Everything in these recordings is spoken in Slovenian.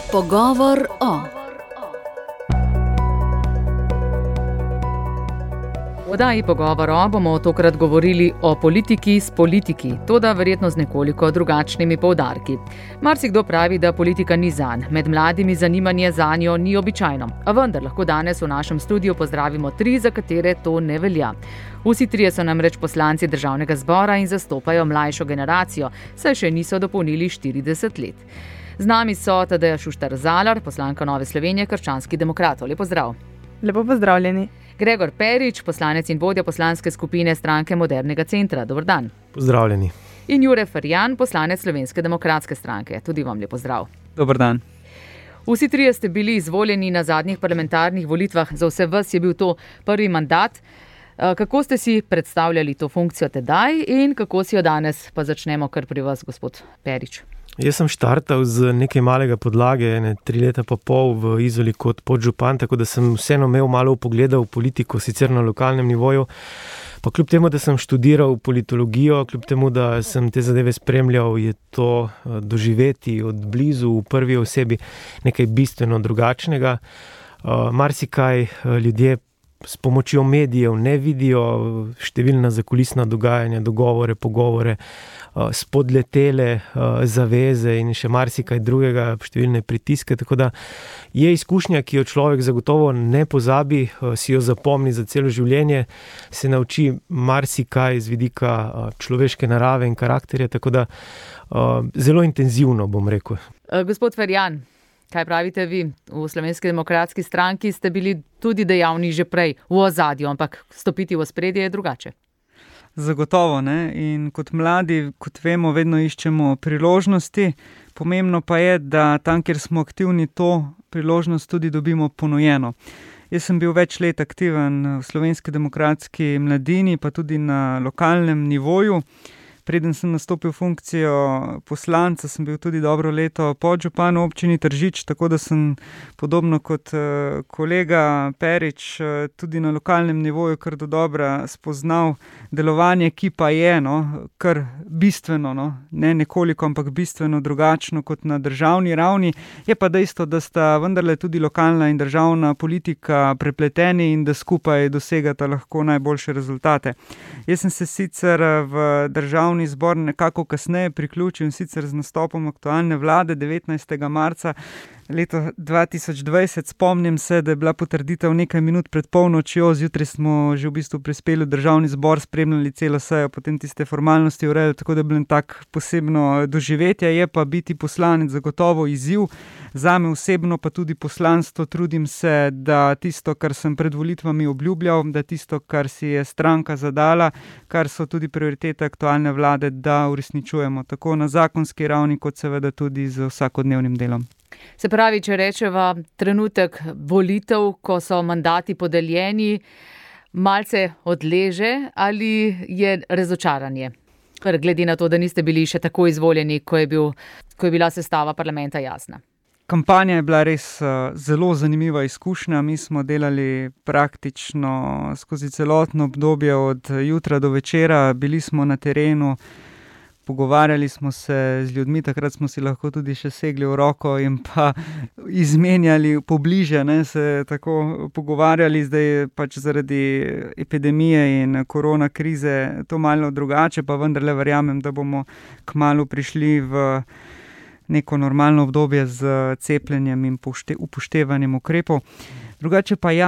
Pogovor o. V oddaji Pogovor o bomo tokrat govorili o politiki s politiki, toda verjetno z nekoliko drugačnimi poudarki. Marsikdo pravi, da politika ni zanj, med mladimi zanimanje zanjo ni običajno, a vendar lahko danes v našem studiu pozdravimo 3, za katere to ne velja. Vsi 3 so namreč poslanci Državnega zbora in zastopajo mlajšo generacijo, saj še niso dopolnili 40 let. Z nami so Tadeja Šuštar Zalar, poslanka Nove Slovenije, krščanskih demokratov. Lep pozdrav. Lepo pozdravljeni. Gregor Perič, poslanec in vodja poslanske skupine Stranke modernega centra. Dober dan. Pozdravljeni. In Jure Ferjan, poslanec Slovenske demokratske stranke. Tudi vam lep pozdrav. Dober dan. Vsi 3 ste bili izvoljeni na zadnjih parlamentarnih volitvah. Za vse vas je bil to prvi mandat. Kako ste si predstavljali to funkcijo tedaj in kako si jo danes? Pa začnemo kar pri vas, gospod Perič. Jaz sem štartal z nekaj malega podlage, 3 leta pa pol v Izoli kot podžupan, tako da sem vseeno imel malo vpogleda v politiko, sicer na lokalnem nivoju. Pa kljub temu, da sem študiral politologijo, kljub temu, da sem te zadeve spremljal, je to doživeti od blizu v prvi osebi nekaj bistveno drugačnega. Marsikaj ljudje s pomočjo medijev ne vidijo, številna zakulisna dogajanja, dogovore, pogovore, spodletele zaveze in še marsikaj drugega, številne pritiske, tako da je izkušnja, ki jo človek zagotovo ne pozabi, si jo zapomni za celo življenje, se nauči marsikaj z vidika človeške narave in karakterja, tako da zelo intenzivno, bom rekel. Gospod Ferjan, kaj pravite vi? V Slovenski demokratski stranki ste bili tudi dejavni že prej v ozadju, ampak stopiti v ospredje je drugače. Zagotovo, ne? In kot mladi, kot vemo, vedno iščemo priložnosti. Pomembno pa je, da tam, kjer smo aktivni, to priložnost tudi dobimo ponujeno. Jaz sem bil več let aktiven v Slovenski demokratski mladini, pa tudi na lokalnem nivoju. Preden sem nastopil funkcijo poslanca, sem bil tudi dobro leto podžupan v občini Tržič, tako da sem podobno kot kolega Perič tudi na lokalnem nivoju kar dodobra spoznal delovanje, ki pa je kar bistveno, ne nekoliko, ampak bistveno drugačno kot na državni ravni. Je pa dejstvo, da sta vendarle tudi lokalna in državna politika prepleteni in da skupaj dosegata lahko najboljše rezultate. Jaz sem se sicer v Državni zbor nekako kasneje priključil in sicer z nastopom aktualne vlade 19. marca leto 2020. Spomnim se, da je bila potrditev nekaj minut pred polnočjo, zjutraj smo že v bistvu prispeli v Državni zbor, spremljali celo sejo, potem tiste formalnosti urejali, tako da je bilo tak posebno doživetje. Je pa biti poslanec zagotovo izziv, zame osebno pa tudi poslanstvo. Trudim se, da tisto, kar sem pred volitvami obljubljal, da tisto, kar si je stranka zadala, kar so tudi prioritete aktualne vlade, da uresničujemo tako na zakonski ravni, kot seveda tudi z vsakodnevnim delom. Se pravi, če rečeva trenutek volitev, ko so mandati podeljeni, malce odleže ali je razočaranje? Ker glede na to, da niste bili še tako izvoljeni, ko je bila sestava parlamenta jasna. Kampanja je bila res zelo zanimiva izkušnja. Mi smo delali praktično skozi celotno obdobje od jutra do večera, bili smo na terenu, pogovarjali smo se z ljudmi, takrat smo si lahko tudi še segli v roko in pa izmenjali pobliže, se tako pogovarjali. Zdaj pač zaradi epidemije in korona krize to malo drugače, pa vendarle verjamem, da bomo kmalu prišli v neko normalno obdobje z cepljenjem in upoštevanjem ukrepov. Drugače pa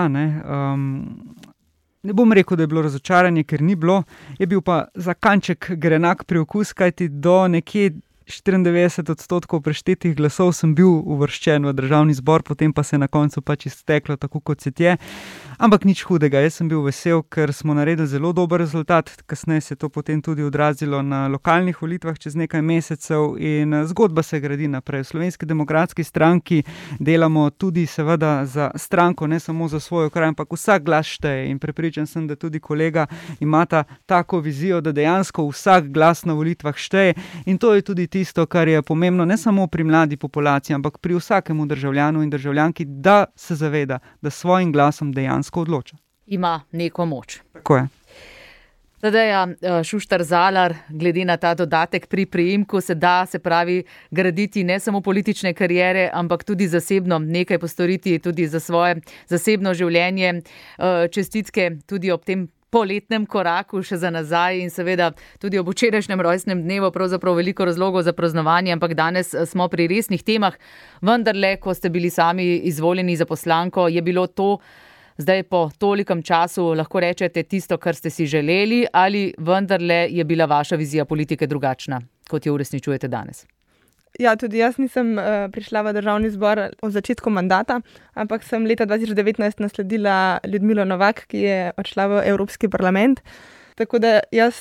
ne bom rekel, da je bilo razočaranje, ker ni bilo. Je bil pa za kanček grenak priokus, kajti do nekje 94% preštetih glasov sem bil uvrščen v Državni zbor, potem pa se je na koncu pač izteklo tako, kot se je. Ampak nič hudega, jaz sem bil vesel, ker smo naredili zelo dober rezultat. Kasneje se je to potem tudi odrazilo na lokalnih volitvah čez nekaj mesecev in zgodba se gradi naprej. V Slovenski demokratski stranki delamo tudi seveda za stranko, ne samo za svoj kraj, ampak vsak glas šteje in prepričan sem, da tudi kolega imata tako vizijo, da dejansko vsak glas na volitvah šteje in to je tudi tisto, kar je pomembno ne samo pri mladi populaciji, ampak pri vsakemu državljanu in državljanki, da se zaveda, da svojim glasom dejansko odloča. Ima neko moč. Tako je. Tadeja Šuštar Zalar, glede na ta dodatek pri priimku se da, se pravi, graditi ne samo politične kariere, ampak tudi zasebno nekaj postoriti tudi za svoje zasebno življenje. Čestitke tudi ob tem poletnem koraku še za nazaj in seveda tudi ob včerajšnjem rojstnem dnevu pravzaprav veliko razlogov za praznovanje, ampak danes smo pri resnih temah. Vendarle, ko ste bili sami izvoljeni za poslanko, je bilo to zdaj po tolikem času, lahko rečete, tisto, kar ste si želeli, ali vendarle je bila vaša vizija politike drugačna, kot jo uresničujete danes? Ja, tudi jaz nisem prišla v državni zbor od začetku mandata, ampak sem leta 2019 nasledila Ljudmilo Novak, ki je odšla v Evropski parlament. Tako da jaz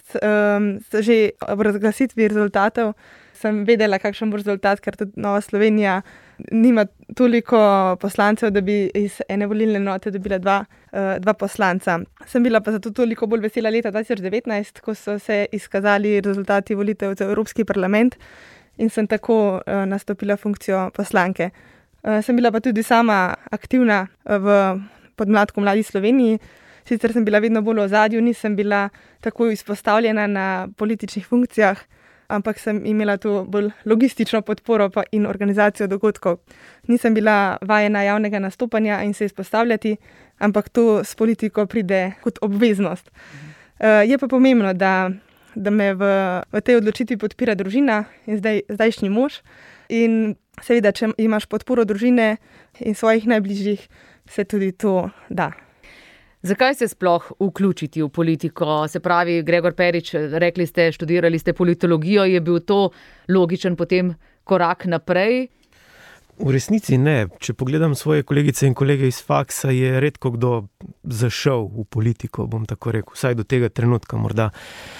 že ob razglasitvi rezultatov sem vedela, kakšen bo rezultat, ker tudi Nova Slovenija nima toliko poslancev, da bi iz ene volilne enote dobila dva poslanca. Sem bila pa zato toliko bolj vesela leta 2019, ko so se izkazali rezultati volitev za Evropski parlament in sem tako nastopila funkcijo poslanke. Sem bila pa tudi sama aktivna v podmladku Mladi Sloveniji. Sicer sem bila vedno bolj v ozadju, nisem bila tako izpostavljena na političnih funkcijah, ampak sem imela tu bolj logistično podporo in organizacijo dogodkov. Nisem bila vajena javnega nastopanja in se izpostavljati, ampak to s politiko pride kot obveznost. Je pa pomembno, da me v tej odločitvi podpira družina in zdajšnji mož. In seveda, če imaš podporo družine in svojih najbližjih, se tudi to da. Zakaj se sploh vključiti v politiko? Se pravi, Gregor Perič, rekli ste, študirali ste politologijo, je bil to logičen potem korak naprej? V resnici ne. Če pogledam svoje kolegice in kolege iz faksa, je redko kdo zašel v politiko, bom tako rekel, vsaj do tega trenutka morda.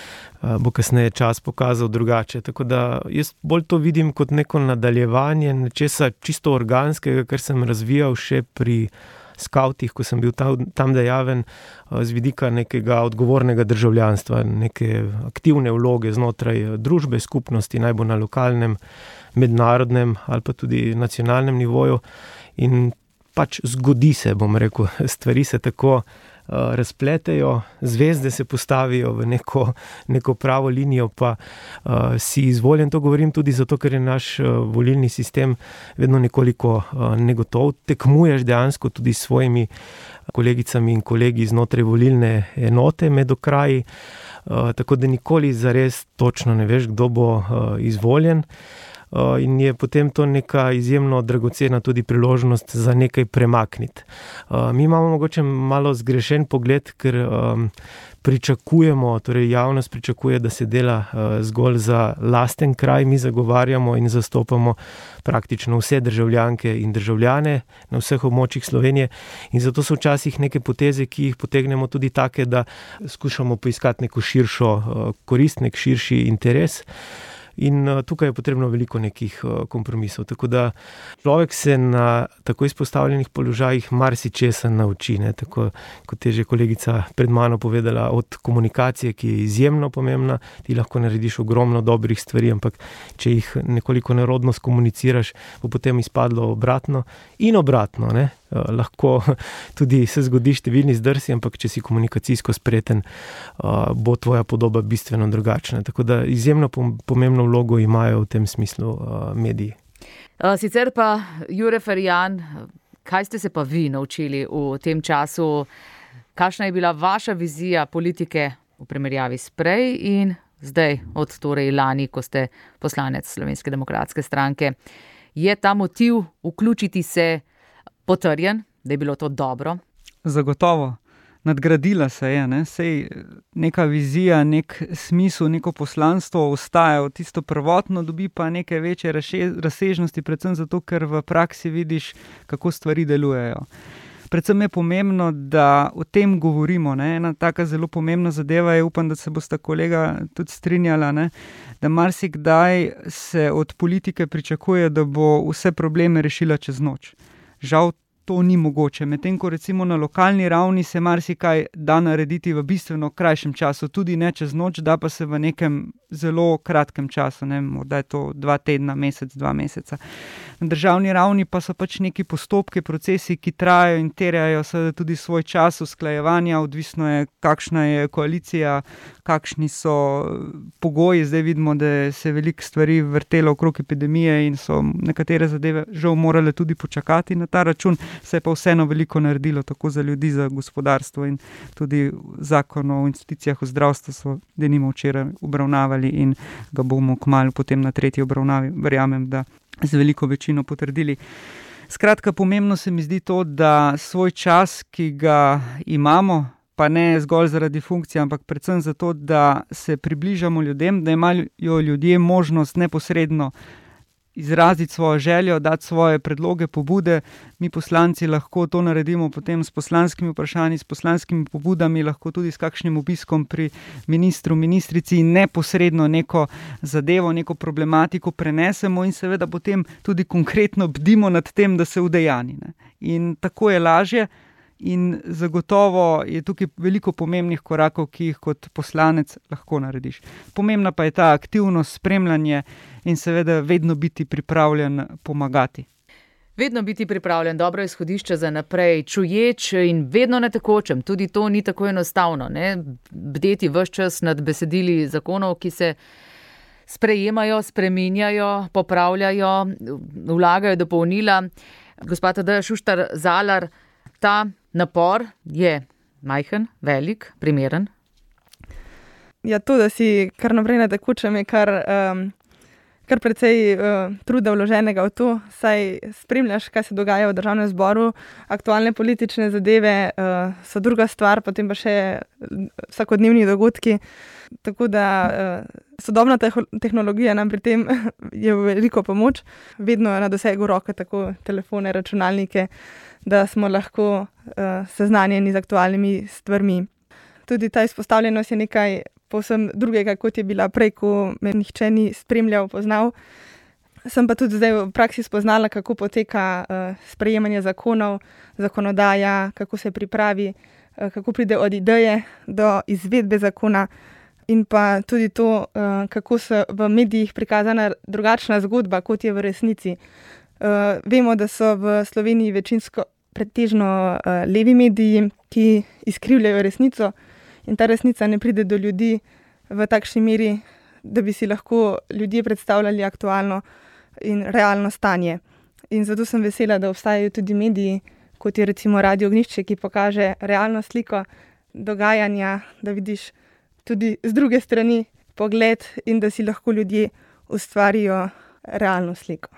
Bo kasneje čas pokazal drugače. Tako da jaz bolj to vidim kot neko nadaljevanje nečesa čisto organskega, kar sem razvijal še pri skavtih, ko sem bil tam dejaven z vidika nekega odgovornega državljanstva, neke aktivne vloge znotraj družbe, skupnosti, naj bo na lokalnem, mednarodnem ali pa tudi nacionalnem nivoju. In pač zgodi se, bom rekel, stvari se tako razpletejo, zvezde se postavijo v neko pravo linijo, pa si izvoljen. To govorim tudi zato, ker je naš volilni sistem vedno nekoliko negotov. Tekmuješ dejansko tudi s svojimi kolegicami in kolegi znotraj volilne enote med okraji, tako da nikoli zares točno ne veš, kdo bo izvoljen. In je potem to neka izjemno dragocena tudi priložnost za nekaj premakniti. Mi imamo mogoče malo zgrešen pogled, ker pričakujemo, torej javnost pričakuje, da se dela zgolj za lasten kraj, mi zagovarjamo in zastopamo praktično vse državljanke in državljane na vseh območjih Slovenije in zato so včasih neke poteze, ki jih potegnemo tudi take, da skušamo poiskati neko širšo korist, nek širši interes. In tukaj je potrebno veliko nekih kompromisov. Tako da človek se na tako izpostavljenih položajih marsičesa nauči. Tako kot je že kolegica pred mano povedala, od komunikacije, ki je izjemno pomembna, ti lahko narediš ogromno dobrih stvari, ampak če jih nekoliko nerodno skomuniciraš, bo potem izpadlo obratno in obratno. Lahko tudi se zgodi številni zdrsi, ampak če si komunikacijsko spreten, bo tvoja podoba bistveno drugačna. Tako da izjemno pomembno vlogo imajo v tem smislu mediji. Sicer pa, Jure Ferjan, kaj ste se pa vi naučili v tem času? Kakšna je bila vaša vizija politike v primerjavi s prej in zdaj, od torej lani, ko ste poslanec Slovenske demokratske stranke? Je ta motiv vključiti se potrjen, da je bilo to dobro? Zagotovo. Nadgradila se je. Sej neka vizija, nek smisel, neko poslanstvo ostaja. Tisto prvotno dobi pa neke večje razsežnosti, predvsem zato, ker v praksi vidiš, kako stvari delujejo. Predvsem je pomembno, da o tem govorimo. Ena taka zelo pomembna zadeva je, upam, da se bosta kolega tudi strinjala, da marsikdaj se od politike pričakuje, da bo vse probleme rešila čez noč. Žal to ni mogoče. Medtem ko recimo na lokalni ravni se marsikaj da narediti v bistveno krajšem času, tudi ne čez noč, da pa se v nekem zelo kratkem času, morda je to 2 tedna, mesec, 2 meseca. Na državni ravni pa so pač neki postopki, procesi, ki trajajo in terjajo seveda tudi svoj čas usklajevanja, odvisno je, kakšna je koalicija, kakšni so pogoji. Zdaj vidimo, da se veliko stvari vrtelo okrog epidemije in so nekatere zadeve žal morale tudi počakati na ta račun, se je pa vseeno veliko naredilo tako za ljudi, za gospodarstvo in tudi zakon o institucijah v zdravstvu so denimo včeraj obravnavali in ga bomo kmalu potem na 3. obravnavi, verjamem, da z veliko večino potrdili. Skratka, pomembno se mi zdi to, da svoj čas, ki ga imamo, pa ne zgolj zaradi funkcije, ampak predvsem zato, da se približamo ljudem, da imajo ljudje možnost neposredno izraziti svojo željo, dati svoje predloge, pobude. Mi poslanci lahko to naredimo potem s poslanskimi vprašanji, s poslanskimi pobudami, lahko tudi s kakšnim obiskom pri ministru, ministrici in neposredno neko zadevo, neko problematiko prenesemo in seveda potem tudi konkretno bdimo nad tem, da se udejani. In tako je lažje. In zagotovo je tukaj veliko pomembnih korakov, ki jih kot poslanec lahko narediš. Pomembna pa je ta aktivnost, spremljanje in seveda vedno biti pripravljen pomagati. Vedno biti pripravljen, dobro izhodišče za naprej, čuječ in vedno na tekočem. Tudi to ni tako enostavno, ne? Bdeti ves čas nad besedili zakonov, ki se sprejemajo, spreminjajo, popravljajo, vlagajo dopolnila. Gospa Tadeja Šuštar Zalar, ta napor je majhen, velik, primeren? Ja, to, da si kar naprej na tekočem, je kar precej truda vloženega v to, saj spremljaš, kaj se dogaja v Državnem zboru, aktualne politične zadeve so druga stvar, potem pa še vsakodnevni dogodki. Tako da sodobna tehnologija nam pri tem je veliko pomoč, vedno na dosegu roke, tako telefone, računalnike, da smo lahko seznanjeni z aktualnimi stvarmi. Tudi ta izpostavljenost je nekaj povsem drugega, kot je bila prej, ko me nihče ni spremljal, poznal. Sem pa tudi zdaj v praksi spoznala, kako poteka sprejemanje zakonov, zakonodaja, kako se pripravi, kako pride od ideje do izvedbe zakona in pa tudi to, kako se v medijih prikazana drugačna zgodba, kot je v resnici. Vemo, da so v Sloveniji večinsko pretežno levi mediji, ki izkrivljajo resnico in ta resnica ne pride do ljudi v takšni meri, da bi si lahko ljudje predstavljali aktualno in realno stanje. In zato sem vesela, da obstajajo tudi mediji, kot je recimo Radio Ognjišče, ki pokaže realno sliko dogajanja, da vidiš tudi z druge strani pogled in da si lahko ljudje ustvarijo realno sliko.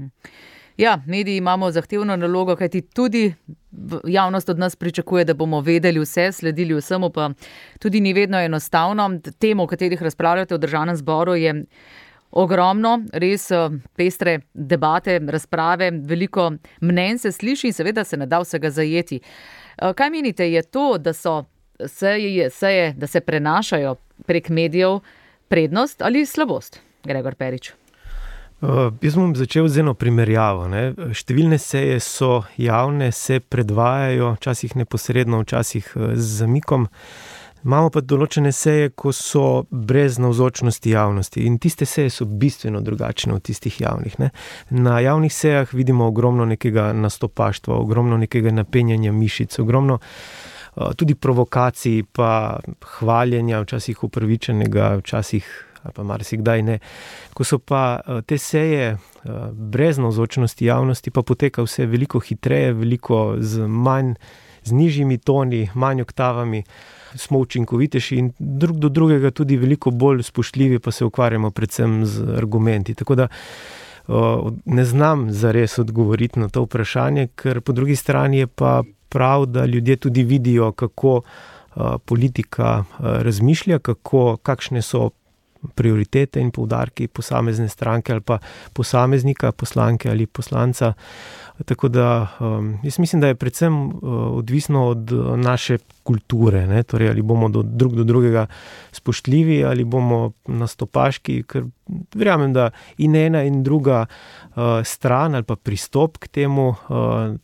Ja, mediji imamo zahtevno nalogo, kajti tudi javnost od nas pričakuje, da bomo vedeli vse, sledili vsemu, pa tudi ni vedno enostavno. Temo, o katerih razpravljate v Državnem zboru, je ogromno, res pestre debate, razprave, veliko mnenj se sliši in seveda se ne da vsega zajeti. Kaj menite, je to, da so seje, da se prenašajo prek medijev, prednost ali slabost? Gregor Perič. Jaz bom začel z eno primerjavo. Številne seje so javne, se predvajajo, včasih neposredno, včasih z zamikom. Imamo pa določene seje, ko so brez navzočnosti javnosti in tiste seje so bistveno drugačne od tistih javnih. Na javnih sejah vidimo ogromno nekega nastopaštva, ogromno nekega napenjanja mišic, ogromno tudi provokacij, pa hvaljenja, včasih upravičenega, včasih ali pa marsikdaj ne. Ko so pa te seje brez navzočnosti javnosti, pa poteka vse veliko hitreje, veliko z nižjimi toni, manj oktavami, smo učinkovitejši in drug do drugega tudi veliko bolj spoštljivi, pa se ukvarjamo predvsem z argumenti. Tako da ne znam zares odgovoriti na to vprašanje, ker po drugi strani je pa prav, da ljudje tudi vidijo, kako politika razmišlja, kakšne so prioritete in poudarki posamezne stranke ali pa posameznika, poslanke ali poslanca. Tako da jaz mislim, da je predvsem odvisno od naše kulture, torej ali bomo drug do drugega spoštljivi ali bomo nastopaški, ker verjamem, da in ena in druga stran ali pa pristop k temu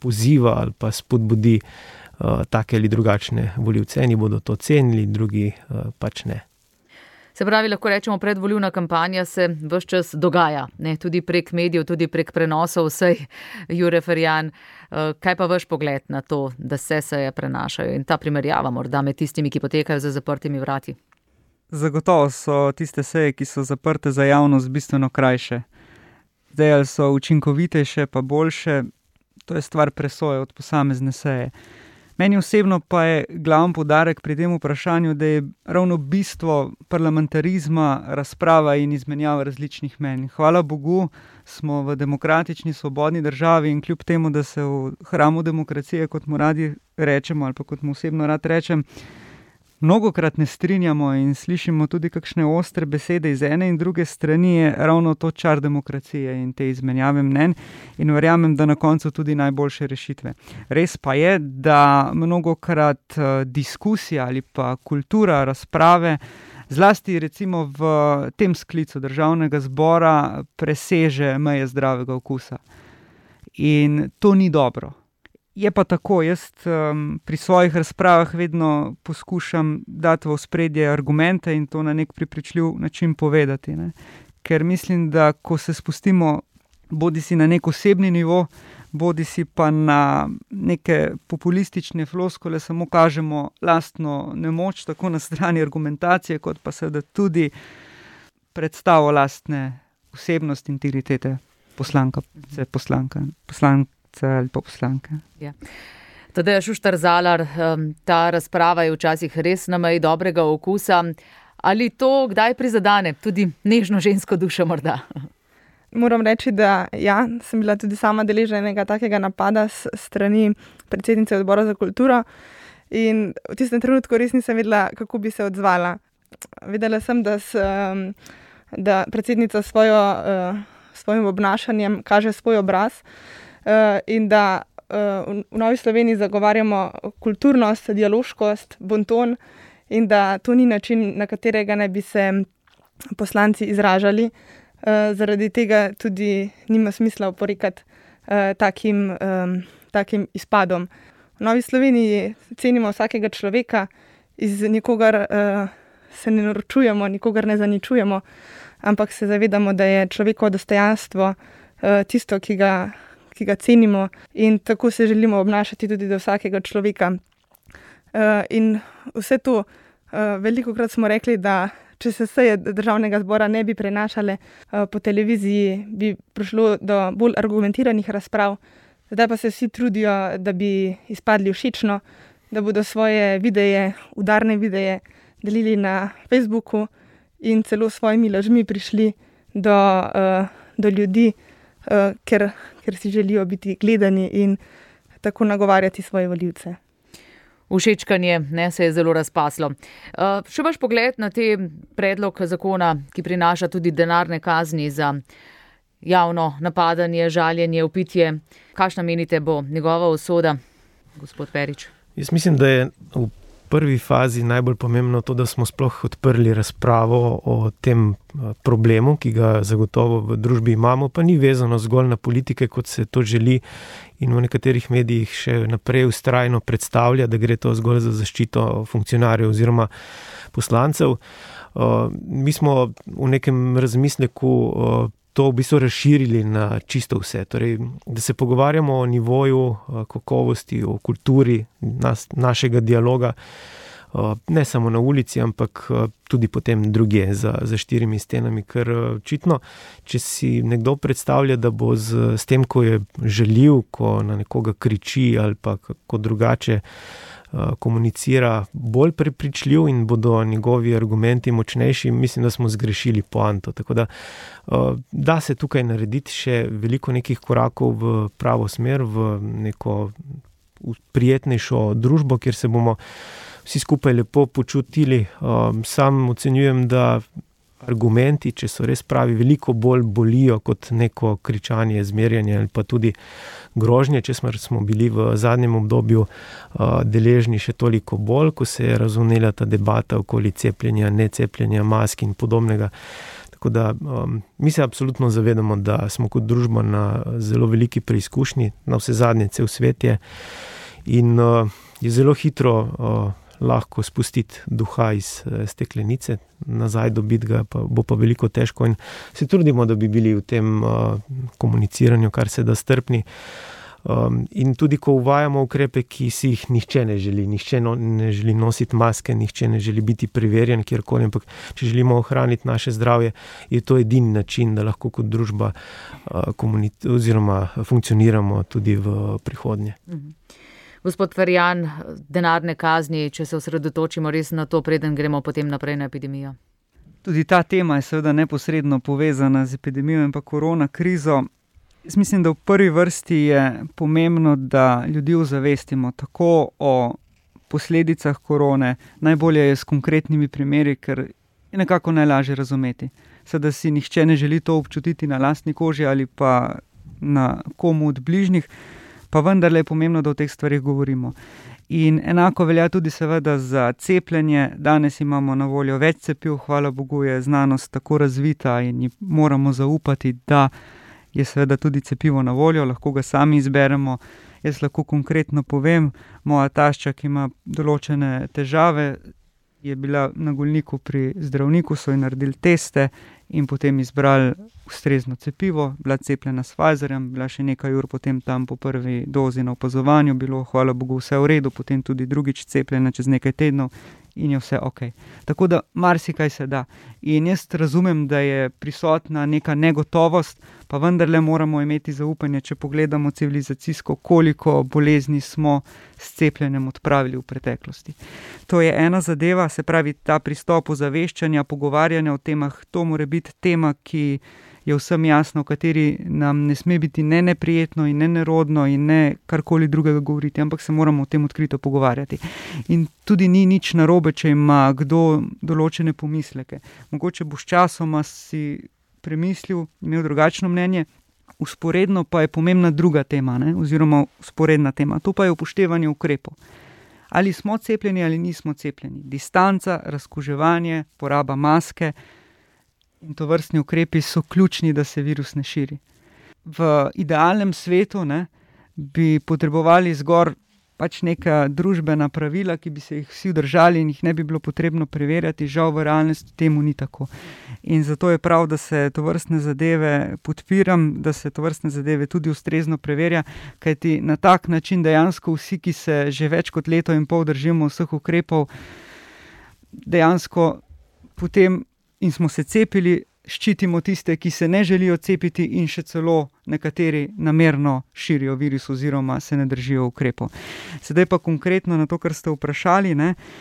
poziva ali pa spodbudi take ali drugačne volivce. Eni bodo to cenili, drugi pač ne. Se pravi, lahko rečemo, predvolilna kampanja se ves čas dogaja, ne? Tudi prek medijev, tudi prek prenosov, vsej Jure Ferjan. Kaj pa vaš pogled na to, da se seje prenašajo in ta primerjava morda med tistimi, ki potekajo za zaprtimi vrati? Zagotovo so tiste seje, ki so zaprte za javnost, bistveno krajše. Zdaj, ali so učinkovitejše pa boljše, to je stvar presoje od posamezne seje. Meni osebno pa je glaven poudarek pri tem vprašanju, da je ravno bistvo parlamentarizma razprava in izmenjava različnih mnenj. Hvala Bogu, smo v demokratični, svobodni državi in kljub temu, da se v hramu demokracije, kot mu radi rečemo ali pa kot mu osebno rad rečem, mnogokrat ne strinjamo in slišimo tudi kakšne ostre besede iz ene in druge strani, je ravno to čar demokracije in te izmenjave mnenj in verjamem, da na koncu tudi najboljše rešitve. Res pa je, da mnogokrat diskusija ali pa kultura razprave, zlasti recimo v tem sklicu Državnega zbora, preseže meje zdravega okusa. In to ni dobro. Je pa tako, jaz pri svojih razpravah vedno poskušam dati v ospredje argumente in to na nek prepričljiv način povedati. Ne? Ker mislim, da ko se spustimo bodisi na nek osebni nivo, bodisi pa na neke populistične floskole, samo kažemo lastno nemoč, tako na strani argumentacije, kot pa seveda tudi predstavo lastne osebnosti, integritete poslanke ali pa poslanke. Ja. Tadeja Šuštar Zalar, ta razprava je včasih res na meji dobrega okusa. Ali to kdaj prizadene tudi nežno žensko dušo morda? Moram reči, da ja, sem bila tudi sama deležna enega takega napada s strani predsednice odbora za kulturo in v tistem trenutku res nisem vedela, kako bi se odzvala. Vedela sem, da predsednica svojim obnašanjem kaže svoj obraz, in da v Novi Sloveniji zagovarjamo kulturnost, dialoškost, bonton in da to ni način, na katerega naj bi se poslanci izražali. Zaradi tega tudi nima smisla oporekati takim izpadom. V Novi Sloveniji cenimo vsakega človeka, iz nikogar se ne norčujemo, nikogar ne zaničujemo, ampak se zavedamo, da je človekovo dostojanstvo tisto, ki ga cenimo in tako se želimo obnašati tudi do vsakega človeka. In vse to, velikokrat smo rekli, da če se seje Državnega zbora ne bi prenašale po televiziji, bi prišlo do bolj argumentiranih razprav. Zdaj pa se vsi trudijo, da bi izpadli všečno, da bodo svoje videe, udarne videe delili na Facebooku in celo s svojimi lažmi prišli do ljudi, ker si želijo biti gledani in tako nagovarjati svoje volivce. Všečkanje se je zelo razpaslo. Še vaš pogled na te predlog zakona, ki prinaša tudi denarne kazni za javno napadanje, žaljenje, vpitje. Kakšna menite bo njegova usoda, gospod Perič? Jaz mislim, da je v prvi fazi najbolj pomembno to, da smo sploh odprli razpravo o tem problemu, ki ga zagotovo v družbi imamo, pa ni vezano zgolj na politike, kot se to želi in v nekaterih medijih še naprej vztrajno predstavlja, da gre to zgolj za zaščito funkcionarjev oziroma poslancev. Mi smo v nekem razmisleku to v bistvu razširili na čisto vse. Torej, da se pogovarjamo o nivoju kakovosti, o kulturi našega dialoga, ne samo na ulici, ampak tudi potem drugje za štirimi stenami, ker očitno, če si nekdo predstavlja, da bo s tem, ko je žaljiv, ko na nekoga kriči ali pa kako drugače komunicira, bolj prepričljiv in bodo njegovi argumenti močnejši, mislim, da smo zgrešili poanto. Tako da se tukaj narediti še veliko nekih korakov v pravo smer, v neko prijetnejšo družbo, kjer se bomo vsi skupaj lepo počutili. Sam ocenjujem, da argumenti, če so res pravi, veliko bolj bolijo kot neko kričanje, zmerjanje ali pa tudi grožnje, če smo bili v zadnjem obdobju deležni še toliko bolj, ko se je razvnela ta debata okoli cepljenja, necepljenja, mask in podobnega. Tako da mi se absolutno zavedamo, da smo kot družba na zelo veliki preizkušnji, na vse zadnje cel svet je in je zelo hitro lahko spustiti duha iz steklenice, nazaj dobiti ga bo pa veliko težko in se trudimo, da bi bili v tem komuniciranju, kar se da strpni. In tudi, ko uvajamo ukrepe, ki si jih nihče ne želi, nihče ne želi nositi maske, nihče ne želi biti preverjen kjerkoli, ampak če želimo ohraniti naše zdravje, je to edini način, da lahko kot družba oziroma funkcioniramo tudi v prihodnje. Gospod Ferjan, denarne kazni, če se osredotočimo res na to, preden gremo potem naprej na epidemijo. Tudi ta tema je seveda neposredno povezana z epidemijo in pa korona krizo. Jaz mislim, da v prvi vrsti je pomembno, da ljudi ozavestimo tako o posledicah korone, najbolje je s konkretnimi primeri, ker je nekako najlažje razumeti. Seveda si nihče ne želi to občutiti na lastni koži ali pa na komu od bližnjih, pa vendarle je pomembno, da o teh stvarih govorimo. In enako velja tudi seveda za cepljenje. Danes imamo na voljo več cepiv, hvala Bogu je znanost tako razvita in moramo zaupati, da je seveda tudi cepivo na voljo, lahko ga sami izberemo. Jaz lahko konkretno povem, moja tašča, ki ima določene težave, je bila na Golniku pri zdravniku, so ji naredili teste in potem izbrali ustrezno cepivo, bila cepljena s Pfizerjem, bila še nekaj ur potem tam po prvi dozi na opazovanju, bilo hvala Bogu vse v redu, potem tudi drugič cepljena čez nekaj tednov in je vse ok. Tako da marsikaj se da. In jaz razumem, da je prisotna neka negotovost, pa vendarle moramo imeti zaupanje, če pogledamo civilizacijsko, koliko bolezni smo s cepljenjem odpravili v preteklosti. To je ena zadeva, se pravi ta pristop ozaveščanja, pogovarjanja o temah, to mora biti tema, ki je vsem jasno, v kateri nam ne sme biti ne neprijetno in ne nerodno in ne karkoli drugega govoriti, ampak se moramo o tem odkrito pogovarjati. In tudi ni nič narobe, če ima kdo določene pomisleke. Mogoče boš časoma si premislil, imel drugačno mnenje, vzporedno pa je pomembna druga tema, oziroma vzporedna tema. To pa je upoštevanje ukrepov. Ali smo cepljeni ali nismo cepljeni. Distanca, razkuževanje, poraba maske in tovrstni ukrepi so ključni, da se virus ne širi. V idealnem svetu bi potrebovali zgolj pač neka družbena pravila, ki bi se jih vsi držali in jih ne bi bilo potrebno preverjati. Žal v realnosti temu ni tako. In zato je prav, da se tovrstne zadeve podpiram, da se tovrstne zadeve tudi ustrezno preverja, kajti na tak način dejansko vsi, ki se že več kot leto in pol držimo vseh ukrepov, dejansko potem in smo se cepili, ščitimo tiste, ki se ne želijo cepiti in še celo nekateri namerno širijo virus oziroma se ne držijo ukrepov. Sedaj pa konkretno na to, kar ste vprašali.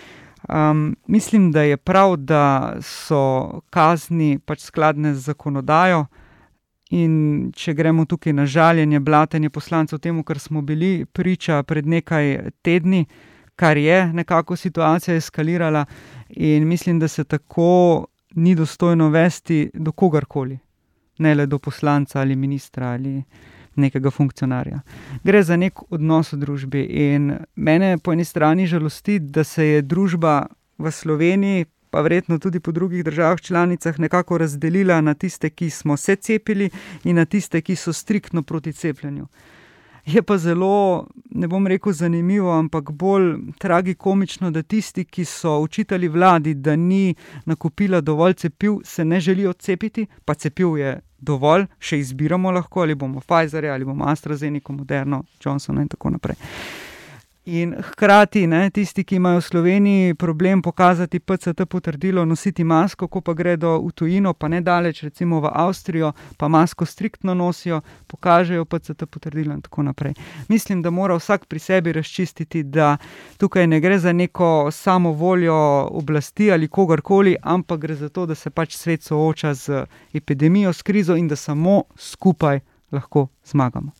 Mislim, da je prav, da so kazni pač skladne z zakonodajo in če gremo tukaj na žaljenje, blatenje poslancev temu, kar smo bili priča pred nekaj tedni, kar je nekako situacija eskalirala in mislim, da se tako ni dostojno vesti do kogarkoli, ne le do poslanca ali ministra ali nekega funkcionarja. Gre za nek odnos v družbi in mene po eni strani žalosti, da se je družba v Sloveniji, pa verjetno tudi po drugih državah članicah, nekako razdelila na tiste, ki smo se cepili in na tiste, ki so striktno proti cepljenju. Je pa zelo, ne bom rekel zanimivo, ampak bolj tragikomično, da tisti, ki so očitali vladi, da ni nakupila dovolj cepiv, se ne želijo cepiti, pa cepiv je dovolj, še izbiramo lahko, ali bomo Pfizerja, ali bomo AstraZeneca, Moderno, Johnsona in tako naprej. In hkrati tisti, ki imajo v Sloveniji problem pokazati PCT potrdilo, nositi masko, ko pa gredo v tujino, pa ne daleč, recimo v Avstrijo, pa masko striktno nosijo, pokažejo PCT potrdilo in tako naprej. Mislim, da mora vsak pri sebi razčistiti, da tukaj ne gre za neko samovoljo oblasti ali kogarkoli, ampak gre za to, da se pač svet sooča z epidemijo, s krizo in da samo skupaj lahko zmagamo.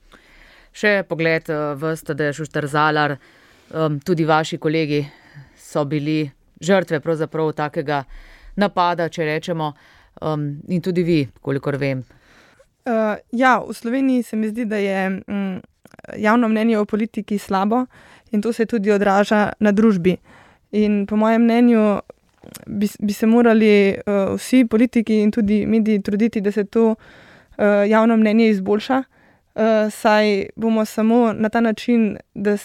Še pogled v Tadeja Šuštar Zalar, tudi vaši kolegi so bili žrtve pravzaprav takega napada, če rečemo, in tudi vi, kolikor vem. V Sloveniji se mi zdi, da je javno mnenje o politiki slabo in to se tudi odraža na družbi. In po mojem mnenju bi se morali vsi politiki in tudi mediji truditi, da se to javno mnenje izboljša, saj bomo samo na ta način, da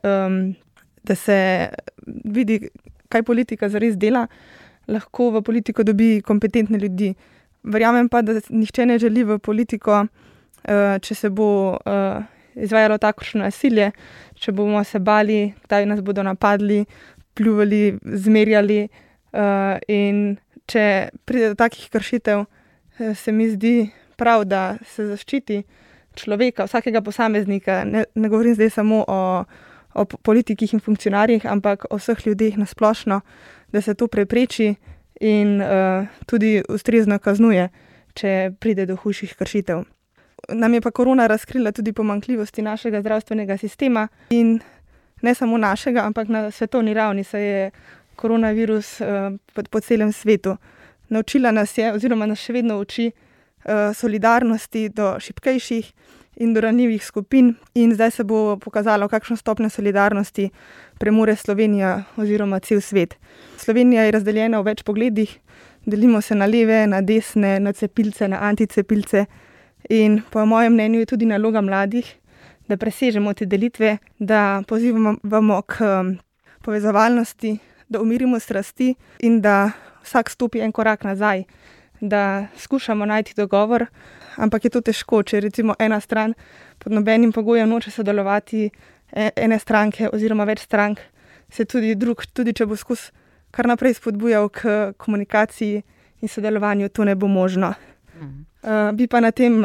se vidi, kaj politika zares dela, lahko v politiko dobi kompetentne ljudi. Verjamem pa, da nihče ne želi v politiko, če se bo izvajalo takšno nasilje, če bomo se bali, kdaj nas bodo napadli, pljuvali, zmerjali, in če pride do takih kršitev, se mi zdi prav, da se zaščiti človeka, vsakega posameznika. Ne govorim zdaj samo o politikih in funkcionarjih, ampak o vseh ljudeh na splošno, da se to prepreči in tudi ustrezno kaznuje, če pride do hujših kršitev. Nam je pa korona razkrila tudi pomanjkljivosti našega zdravstvenega sistema in ne samo našega, ampak na svetovni ravni, saj je koronavirus po celem svetu. Naučila nas je, oziroma nas še vedno uči, solidarnosti do šibkejših in do ranljivih skupin, in zdaj se bo pokazalo, kakšno stopnjo solidarnosti premore Slovenija oziroma cel svet. Slovenija je razdeljena v več pogledih, delimo se na leve, na desne, na cepilce, na anticepilce, in po mojem mnenju je tudi naloga mladih, da presežemo te delitve, da pozivamo k povezovalnosti, da umirimo strasti in da vsak stopi en korak nazaj, da skušamo najti dogovor, ampak je to težko, če recimo ena stran pod nobenim pogojem noče sodelovati, ene stranke oziroma več strank, se tudi drug, tudi če bo skus kar naprej spodbujal k komunikaciji in sodelovanju, to ne bo možno. Bi pa na tem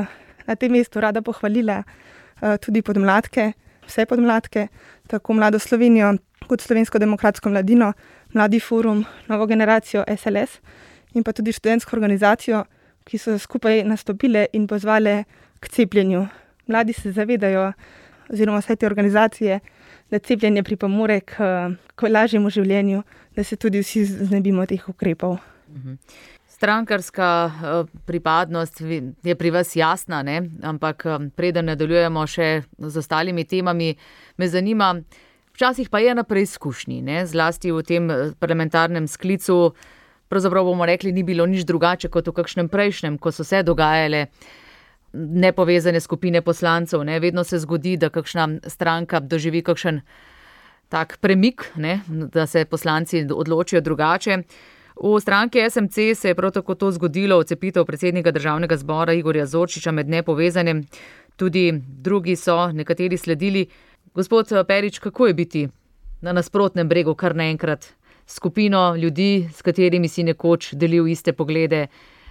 mestu rada pohvalila tudi podmladke, vse podmladke, tako Mlado Slovenijo kot Slovensko demokratsko mladino, Mladi forum, Novo generacijo SLS in pa tudi študentsko organizacijo, ki so skupaj nastopile in pozvale k cepljenju. Mladi se zavedajo, oziroma vse te organizacije, da cepljenje pripomore k lažjemu življenju, da se tudi vsi znebimo teh ukrepov. Strankarska pripadnost je pri vas jasna, ne? Ampak preden nadaljujemo še z ostalimi temami, me zanima, včasih pa je na preizkušnji, ne? Zlasti v tem parlamentarnem sklicu, pravzaprav bomo rekli, ni bilo nič drugače kot v kakšnem prejšnjem, ko so se dogajale nepovezane skupine poslancev, ne? Vedno se zgodi, da kakšna stranka doživi kakšen tak premik, ne? Da se poslanci odločijo drugače. V stranki SMC se je prav tako to zgodilo, odcepitev predsednika Državnega zbora Igorja Zorčiča med nepovezanim. Tudi drugi so, nekateri sledili. Gospod Perič, kako je biti na nasprotnem bregu kar naenkrat skupino ljudi, s katerimi si nekoč delil iste poglede,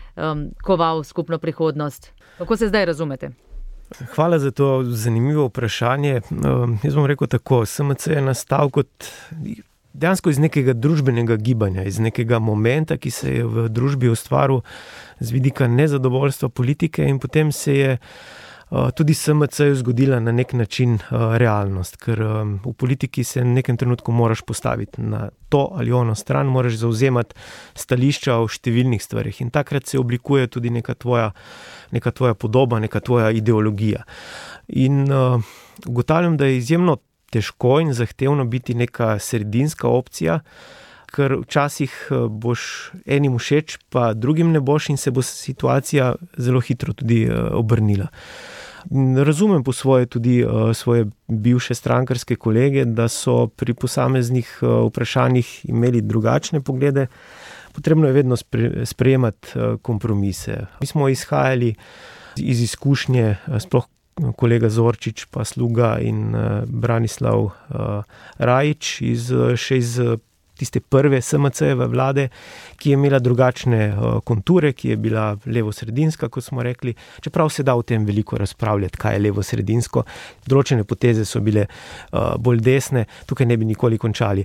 koval skupno prihodnost? Kako se zdaj razumete? Hvala za to zanimivo vprašanje. Jaz bom rekel tako, SMC je nastal kot dejansko iz nekega družbenega gibanja, iz nekega momenta, ki se je v družbi ustvaril z vidika nezadovoljstva politike, in potem se je tudi SMC-ju zgodila na nek način realnost, ker v politiki se v nekem trenutku moraš postaviti na to ali ono stran, moraš zauzemati stališča o številnih stvarih in takrat se oblikuje tudi neka tvoja podoba, neka tvoja ideologija. In ugotavljam, da je izjemno težko in zahtevno biti neka sredinska opcija, ker včasih boš enim všeč, pa drugim ne boš in se bo situacija zelo hitro tudi obrnila. Razumem po svoje tudi svoje bivše strankarske kolege, da so pri posameznih vprašanjih imeli drugačne poglede. Potrebno je vedno sprejemati kompromise. Mi smo izhajali iz izkušnje, sploh kolega Zorčič, pa Sluga in Branislav Rajić še iz tiste prve SMC-jeve vlade, ki je imela drugačne konture, ki je bila levo-sredinska, kot smo rekli, čeprav se da o tem veliko razpravljati, kaj je levo-sredinsko. Določene poteze so bile bolj desne, tukaj ne bi nikoli končali.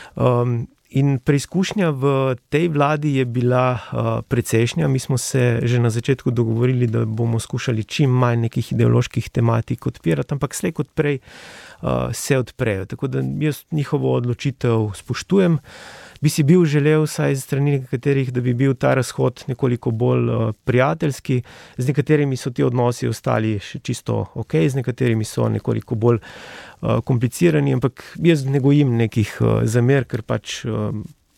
In preizkušnja v tej vladi je bila precejšnja. Mi smo se že na začetku dogovorili, da bomo skušali čim manj nekih ideoloških tematik odpirati, ampak slej kot prej se odprejo. Tako da jaz njihovo odločitev spoštujem. Bi si bil želel, vsaj z strani nekaterih, da bi bil ta razhod nekoliko bolj prijateljski. Z nekaterimi so ti odnosi ostali še čisto ok, z nekaterimi so nekoliko bolj komplicirani, ampak jaz ne gojim nekih zamer, ker pač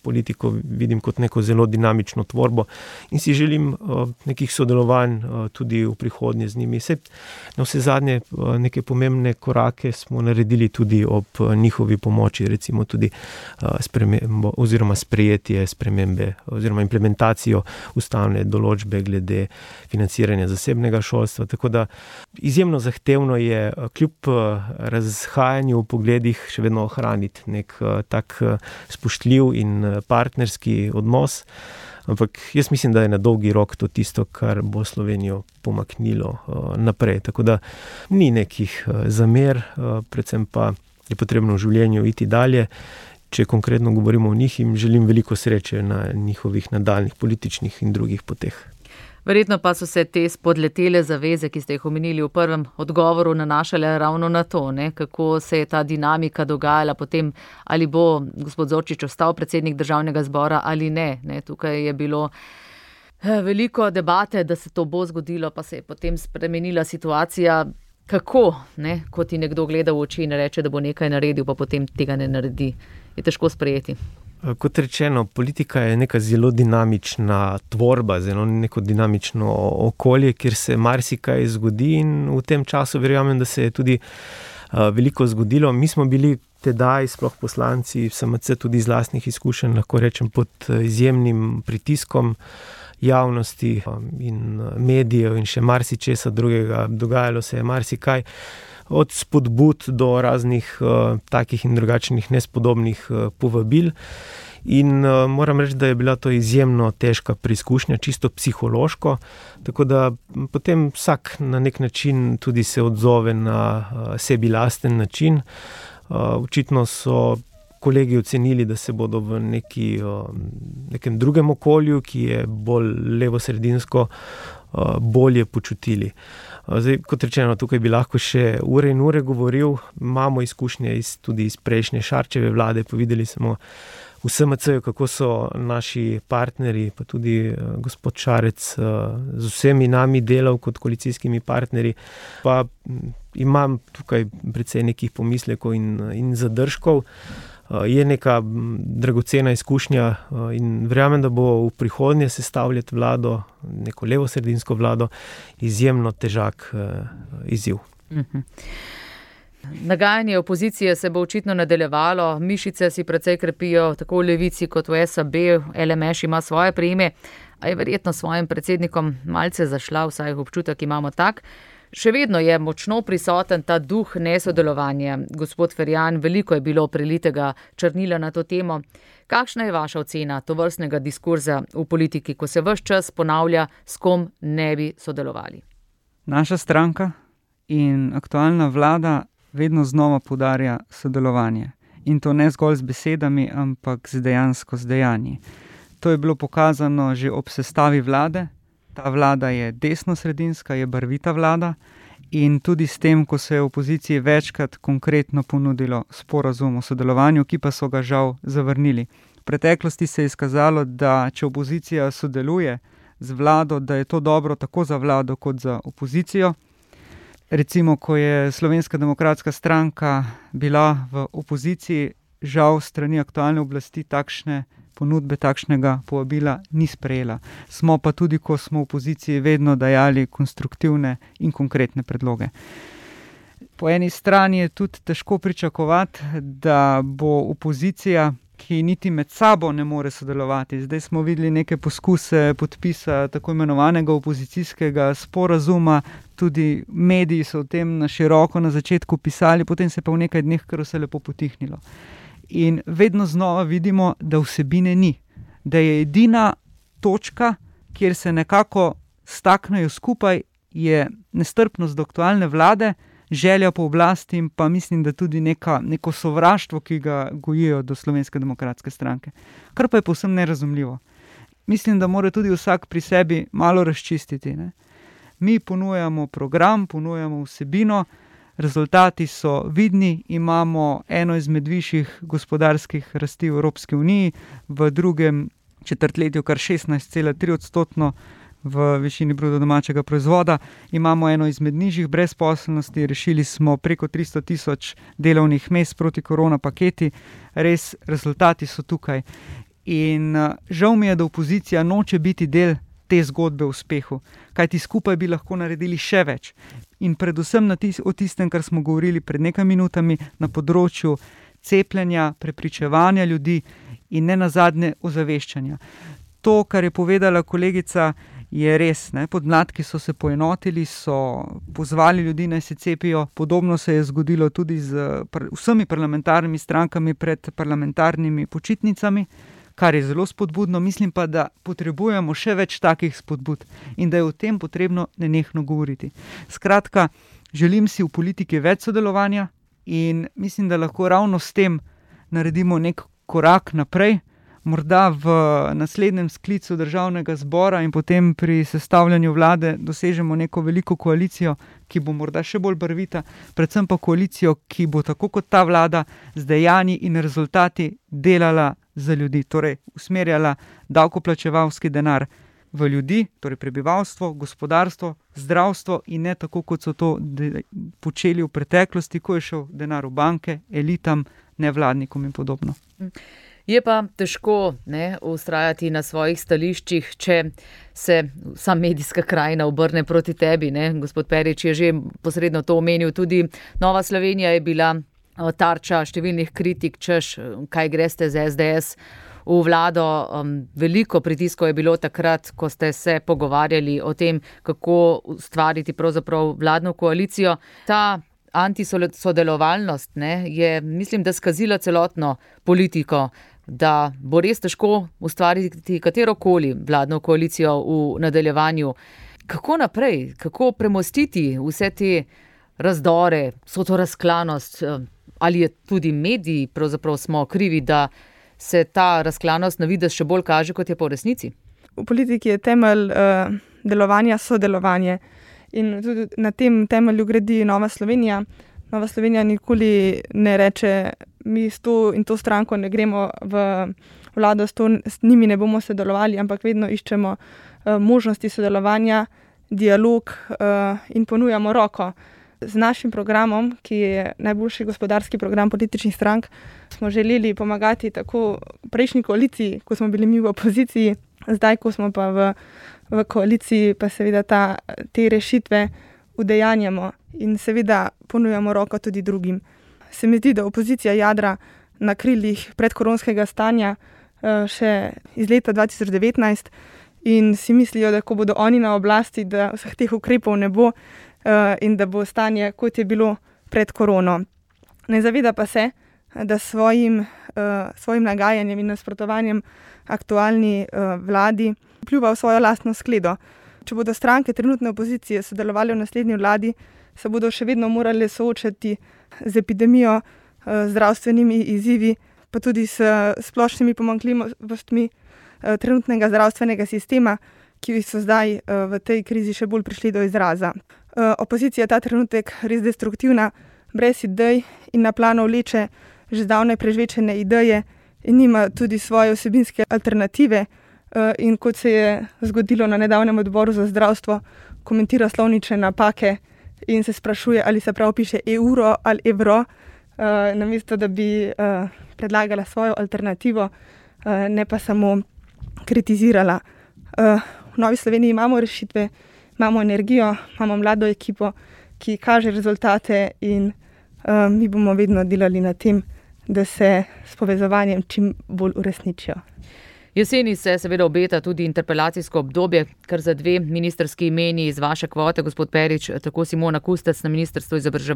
politiko vidim kot neko zelo dinamično tvorbo in si želim nekih sodelovanj tudi v prihodnje z njimi. Na vse zadnje neke pomembne korake smo naredili tudi ob njihovi pomoči, recimo tudi spremembo oziroma sprejetje spremembe oziroma implementacijo ustavne določbe glede financiranja zasebnega šolstva. Tako da izjemno zahtevno je kljub razhajanju v pogledih še vedno ohraniti nek tak spoštljiv in partnerski odnos. Ampak jaz mislim, da je na dolgi rok to tisto, kar bo Slovenijo pomaknilo naprej. Tako da ni nekih zamer, predvsem pa je potrebno v življenju iti dalje. Če konkretno govorimo o njih, jim želim veliko sreče na njihovih nadaljnih političnih in drugih poteh. Verjetno pa so se te spodletele zaveze, ki ste jih omenili v prvem odgovoru, nanašale ravno na to, ne? Kako se je ta dinamika dogajala potem, ali bo gospod Zorčič ostal predsednik Državnega zbora ali ne. Tukaj je bilo veliko debate, da se to bo zgodilo, pa se je potem spremenila situacija. Kako, ne? Ko ti nekdo gleda v oči in reče, da bo nekaj naredil, pa potem tega ne naredi, je težko sprejeti. Kot rečeno, politika je neka zelo dinamična tvorba, zelo neko dinamično okolje, kjer se marsikaj zgodi in v tem času verjamem, da se je tudi veliko zgodilo. Mi smo bili tedaj, sploh poslanci SMC, tudi iz lastnih izkušenj, lahko rečem, pod izjemnim pritiskom javnosti in medijev in še marsičesa drugega. Dogajalo se je marsikaj. Od spodbud do raznih takih in drugačnih nespodobnih povabil. In moram reči, da je bila to izjemno težka preizkušnja, čisto psihološko, tako da potem vsak na nek način tudi se odzove na sebi lasten način. Očitno so kolegi ocenili, da se bodo v nekem drugem okolju, ki je bolj levosredinsko, bolje počutili. Zdaj, kot rečeno, tukaj bi lahko še ure in ure govoril. Imamo izkušnje tudi iz prejšnje Šarčeve vlade, pa videli smo v SMC-ju, kako so naši partnerji, pa tudi gospod Šarec z vsemi nami delal kot koalicijskimi partnerji. Pa imam tukaj precej nekih pomislekov in zadržkov. Je neka dragocena izkušnja in verjamem, da bo v prihodnje sestavljati vlado, neko levosredinsko vlado, izjemno težak izziv. Nagajanje opozicije se bo očitno nadaljevalo, mišice si precej krepijo tako v Levici kot v SAB, LMŠ ima svoje prijeme, a je verjetno svojim predsednikom malce zašla, vsaj občutek imamo tak. Še vedno je močno prisoten ta duh nesodelovanja. Gospod Ferjan, veliko je bilo prelitega črnila na to temo. Kakšna je vaša ocena tovrstnega diskurza v politiki, ko se ves čas ponavlja, s kom ne bi sodelovali? Naša stranka in aktualna vlada vedno znova poudarja sodelovanje. In to ne zgolj z besedami, ampak dejansko z dejanji. To je bilo pokazano že ob sestavi vlade. Ta vlada je desnosredinska, je barvita vlada in tudi s tem, ko se je opoziciji večkrat konkretno ponudilo sporazum o sodelovanju, ki pa so ga žal zavrnili. V preteklosti se je izkazalo, da če opozicija sodeluje z vlado, da je to dobro tako za vlado kot za opozicijo. Recimo, ko je Slovenska demokratska stranka bila v opoziciji, žal strani aktualne oblasti takšne ponudbe, takšnega povabila ni sprejela. Smo pa tudi, ko smo v opoziciji, vedno dajali konstruktivne in konkretne predloge. Po eni strani je tudi težko pričakovati, da bo opozicija, ki niti med sabo ne more sodelovati. Zdaj smo videli neke poskuse podpisa tako imenovanega opozicijskega sporazuma, tudi mediji so o tem na široko na začetku pisali, potem se pa v nekaj dneh kar vse lepo potihnilo. In vedno znova vidimo, da vsebine ni. Da je edina točka, kjer se nekako staknejo skupaj, je nestrpnost do aktualne vlade, želja po oblasti in pa mislim, da tudi neko sovraštvo, ki ga gojijo do Slovenske demokratske stranke. Kar pa je povsem nerazumljivo. Mislim, da mora tudi vsak pri sebi malo razčistiti. Ne? Mi ponujamo program, ponujamo vsebino, rezultati so vidni, imamo eno izmed višjih gospodarskih rasti v Evropski uniji, v drugem četrtletju kar 16,3% v višini bruto domačega proizvoda, imamo eno izmed nižjih brezposelnosti, rešili smo preko 300.000 delovnih mest proti korona paketi, res rezultati so tukaj. In žal mi je, da opozicija noče biti del te zgodbe o uspehu, kajti skupaj bi lahko naredili še več. In predvsem o tistem, kar smo govorili pred nekaj minutami, na področju cepljenja, prepričevanja ljudi in ne nazadnje ozaveščanja. To, kar je povedala kolegica, je res. Podmladki so se poenotili, so pozvali ljudi, naj se cepijo. Podobno se je zgodilo tudi z vsemi parlamentarnimi strankami pred parlamentarnimi počitnicami, kar je zelo spodbudno. Mislim pa, da potrebujemo še več takih spodbud in da je o tem potrebno nenehno govoriti. Skratka, želim si v politiki več sodelovanja in mislim, da lahko ravno s tem naredimo nek korak naprej. Morda v naslednjem sklicu državnega zbora in potem pri sestavljanju vlade dosežemo neko veliko koalicijo, ki bo morda še bolj barvita, predvsem pa koalicijo, ki bo tako kot ta vlada z dejanji in rezultati delala za ljudi, torej usmerjala davkoplačevalski denar v ljudi, torej prebivalstvo, gospodarstvo, zdravstvo in ne tako, kot so to počeli v preteklosti, ko je šel denar v banke, elitam, nevladnikom in podobno. Je pa težko vztrajati na svojih stališčih, če se vsa medijska krajina obrne proti tebi. Gospod Perič je že posredno to omenil. Tudi Nova Slovenija je bila tarča številnih kritik, češ, kaj greste z SDS v vlado. Veliko pritiskov je bilo takrat, ko ste se pogovarjali o tem, kako ustvariti pravzaprav vladno koalicijo. Ta antisodelovalnost je, mislim, da skazila celotno politiko, da bo res težko ustvariti katerokoli vladno koalicijo v nadaljevanju. Kako naprej? Kako premostiti vse te razdore, vso to razklanost? Ali je tudi mediji pravzaprav smo krivi, da se ta razklanost na videz še bolj kaže, kot je po resnici? V politiki je temelj delovanja sodelovanje. In tudi na tem temelju gradi Nova Slovenija. Nova Slovenija nikoli ne reče, mi s to in to stranko ne gremo v vlado, s njimi ne bomo sodelovali, ampak vedno iščemo možnosti sodelovanja, dialog in ponujamo roko. Z našim programom, ki je najboljši gospodarski program političnih strank, smo želeli pomagati tako prejšnji koaliciji, ko smo bili mi v opoziciji, zdaj, ko smo pa v koaliciji, pa seveda te rešitve udejanjamo in seveda ponujamo roko tudi drugim. Se mi zdi, da opozicija jadra na krilih predkoronskega stanja še iz leta 2019 in si mislijo, da ko bodo oni na oblasti, da vseh teh ukrepov ne bo in da bo stanje, kot je bilo pred korono. Ne zaveda pa se, da svojim nagajanjem in nasprotovanjem aktualni vladi pljuva v svojo lastno skledo. Če bodo stranke trenutne opozicije sodelovali v naslednji vladi, se bodo še vedno morali soočati z epidemijo, zdravstvenimi izzivi, pa tudi s splošnimi pomanjkljivostmi trenutnega zdravstvenega sistema, ki so zdaj v tej krizi še bolj prišli do izraza. Opozicija je ta trenutek res destruktivna, brez idej in na plano vleče že zdavnaj prežvečene ideje in nima tudi svoje vsebinske alternative. In kot se je zgodilo na nedavnem odboru za zdravstvo, komentira slovnične napake in se sprašuje, ali se prav piše euro ali evro, namesto da bi predlagala svojo alternativo, ne pa samo kritizirala. V Novi Sloveniji imamo rešitve, imamo energijo, imamo mlado ekipo, ki kaže rezultate in mi bomo vedno delali na tem, da se s povezovanjem čim bolj uresničijo. Jeseni se seveda obeta tudi interpelacijsko obdobje, kar za 2 ministrski imeni iz vaše kvote, gospod Perič, tako Simona Kustec na ministrstvu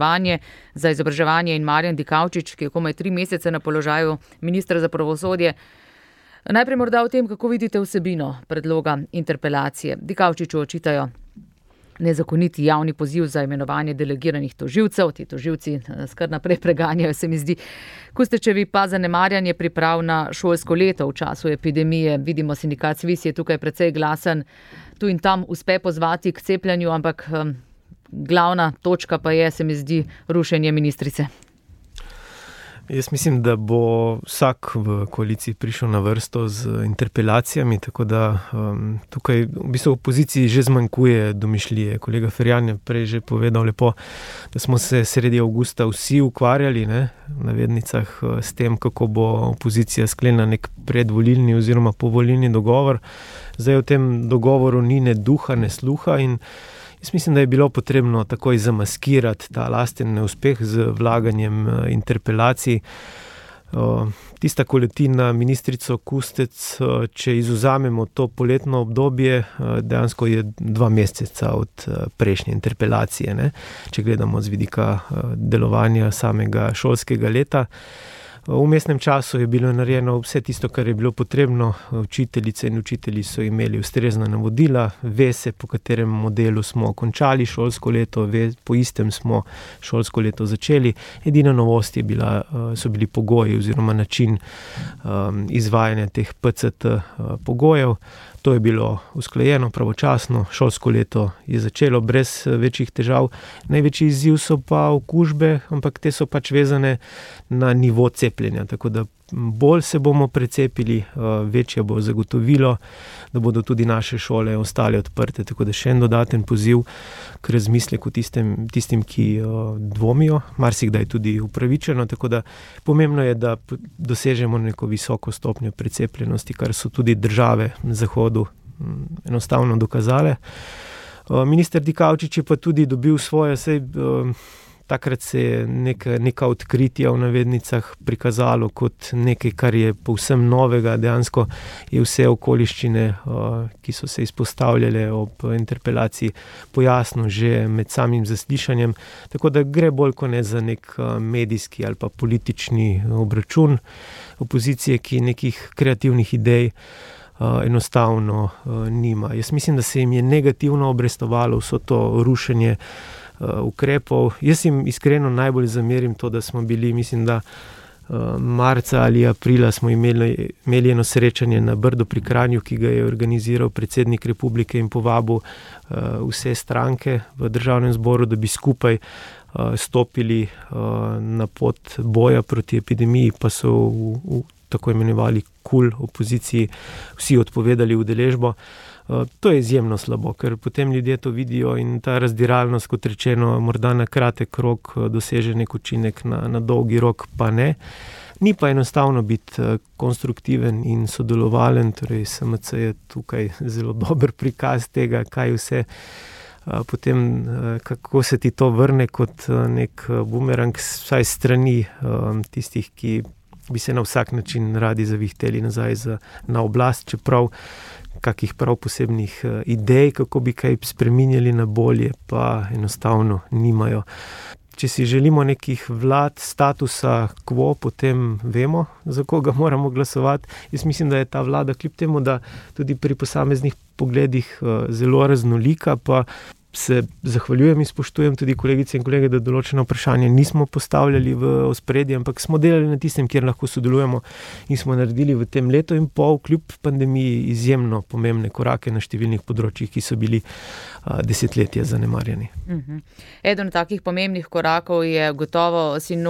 za izobraževanje in Marjan Dikaučič, ki je komaj 3 mesece na položaju ministra za pravosodje. Najprej morda o tem, kako vidite vsebino predloga interpelacije. Dikaučiču očitajo nezakoniti javni poziv za imenovanje delegiranih tožilcev. Ti tožilci skar naprej preganjajo, se mi zdi. Kustečevi pa zanemarjanje priprav na šolsko leto v času epidemije. Vidimo, sindikat SVIS je tukaj precej glasen. Tu in tam uspe pozvati k cepljenju, ampak glavna točka pa je, se mi zdi, rušenje ministrice. Jaz mislim, da bo vsak v koaliciji prišel na vrsto z interpelacijami, tako da tukaj v bistvu opoziciji že zmanjkuje domišljije. Kolega Ferjan je prej že povedal lepo, da smo se sredi avgusta vsi ukvarjali, v navednicah, s tem, kako bo opozicija sklenila nek predvolilni oziroma povolilni dogovor. Zdaj v tem dogovoru ni ne duha, ne sluha in jaz mislim, da je bilo potrebno takoj zamaskirati ta lasten neuspeh z vlaganjem interpelacij. Tista, ko leti na ministrico Kustec, če izvzamemo to poletno obdobje, dejansko je 2 meseca od prejšnje interpelacije, ne? Če gledamo z vidika delovanja samega šolskega leta. V vmesnem času je bilo narejeno vse tisto, kar je bilo potrebno. Učiteljice in učitelji so imeli ustrezna navodila, ve se, po katerem modelu smo končali šolsko leto, po istem smo šolsko leto začeli. Edina novost so bili pogoji oziroma način izvajanja teh PCT pogojev. To je bilo usklajeno pravočasno, šolsko leto je začelo brez večjih težav. Največji izziv so pa okužbe, ampak te so pač vezane na nivo cepljenja, tako da bolj se bomo precepili, večje bo zagotovilo, da bodo tudi naše šole ostale odprte, tako da še en dodaten poziv k razmisleku tistim, ki dvomijo, marsikdaj tudi upravičeno, tako da pomembno je, da dosežemo neko visoko stopnjo precepljenosti, kar so tudi države na zahodu enostavno dokazale. Minister Dikaučič je pa tudi dobil svoje, takrat se je neka odkritja v navednicah prikazalo kot nekaj, kar je povsem novega. Dejansko je vse okoliščine, ki so se izpostavljale ob interpelaciji, pojasnil že med samim zaslišanjem. Tako da gre bolj kot ne za nek medijski ali pa politični obračun opozicije, ki nekih kreativnih idej enostavno nima. Jaz mislim, da se jim je negativno obrestovalo vso to rušenje ukrepov. Jaz jim iskreno najbolj zamerim to, da smo bili, mislim, da marca ali aprila smo imeli eno srečanje na Brdu pri Kranju, ki ga je organiziral predsednik republike in povabil vse stranke v državnem zboru, da bi skupaj stopili na pot boja proti epidemiji, pa so v tako imenovali KUL opoziciji vsi odpovedali udeležbo. To je izjemno slabo, ker potem ljudje to vidijo in ta razdiralnost, kot rečeno, morda na kratek rok doseže nek učinek, na dolgi rok pa ne. Ni pa enostavno biti konstruktiven in sodelovalen, torej SMC je tukaj zelo dober prikaz tega, kaj vse potem, kako se ti to vrne kot nek bumerang, vsaj strani tistih, ki bi se na vsak način radi zavihteli nazaj na oblast, čeprav kakih prav posebnih idej, kako bi kaj spreminjali na bolje, pa enostavno nimajo. Če si želimo nekih vlad statusa quo, potem vemo, za koga moramo glasovati. Jaz mislim, da je ta vlada, kljub temu, da tudi pri posameznih pogledih zelo raznolika, pa se zahvaljujem in spoštujem tudi kolegice in kolege, da določeno vprašanje nismo postavljali v ospredje, ampak smo delali na tistem, kjer lahko sodelujemo in smo naredili v tem letu in pol, kljub pandemiji, izjemno pomembne korake na številnih področjih, ki so bili desetletja zanemarjeni. Eden od takih pomembnih korakov je gotovo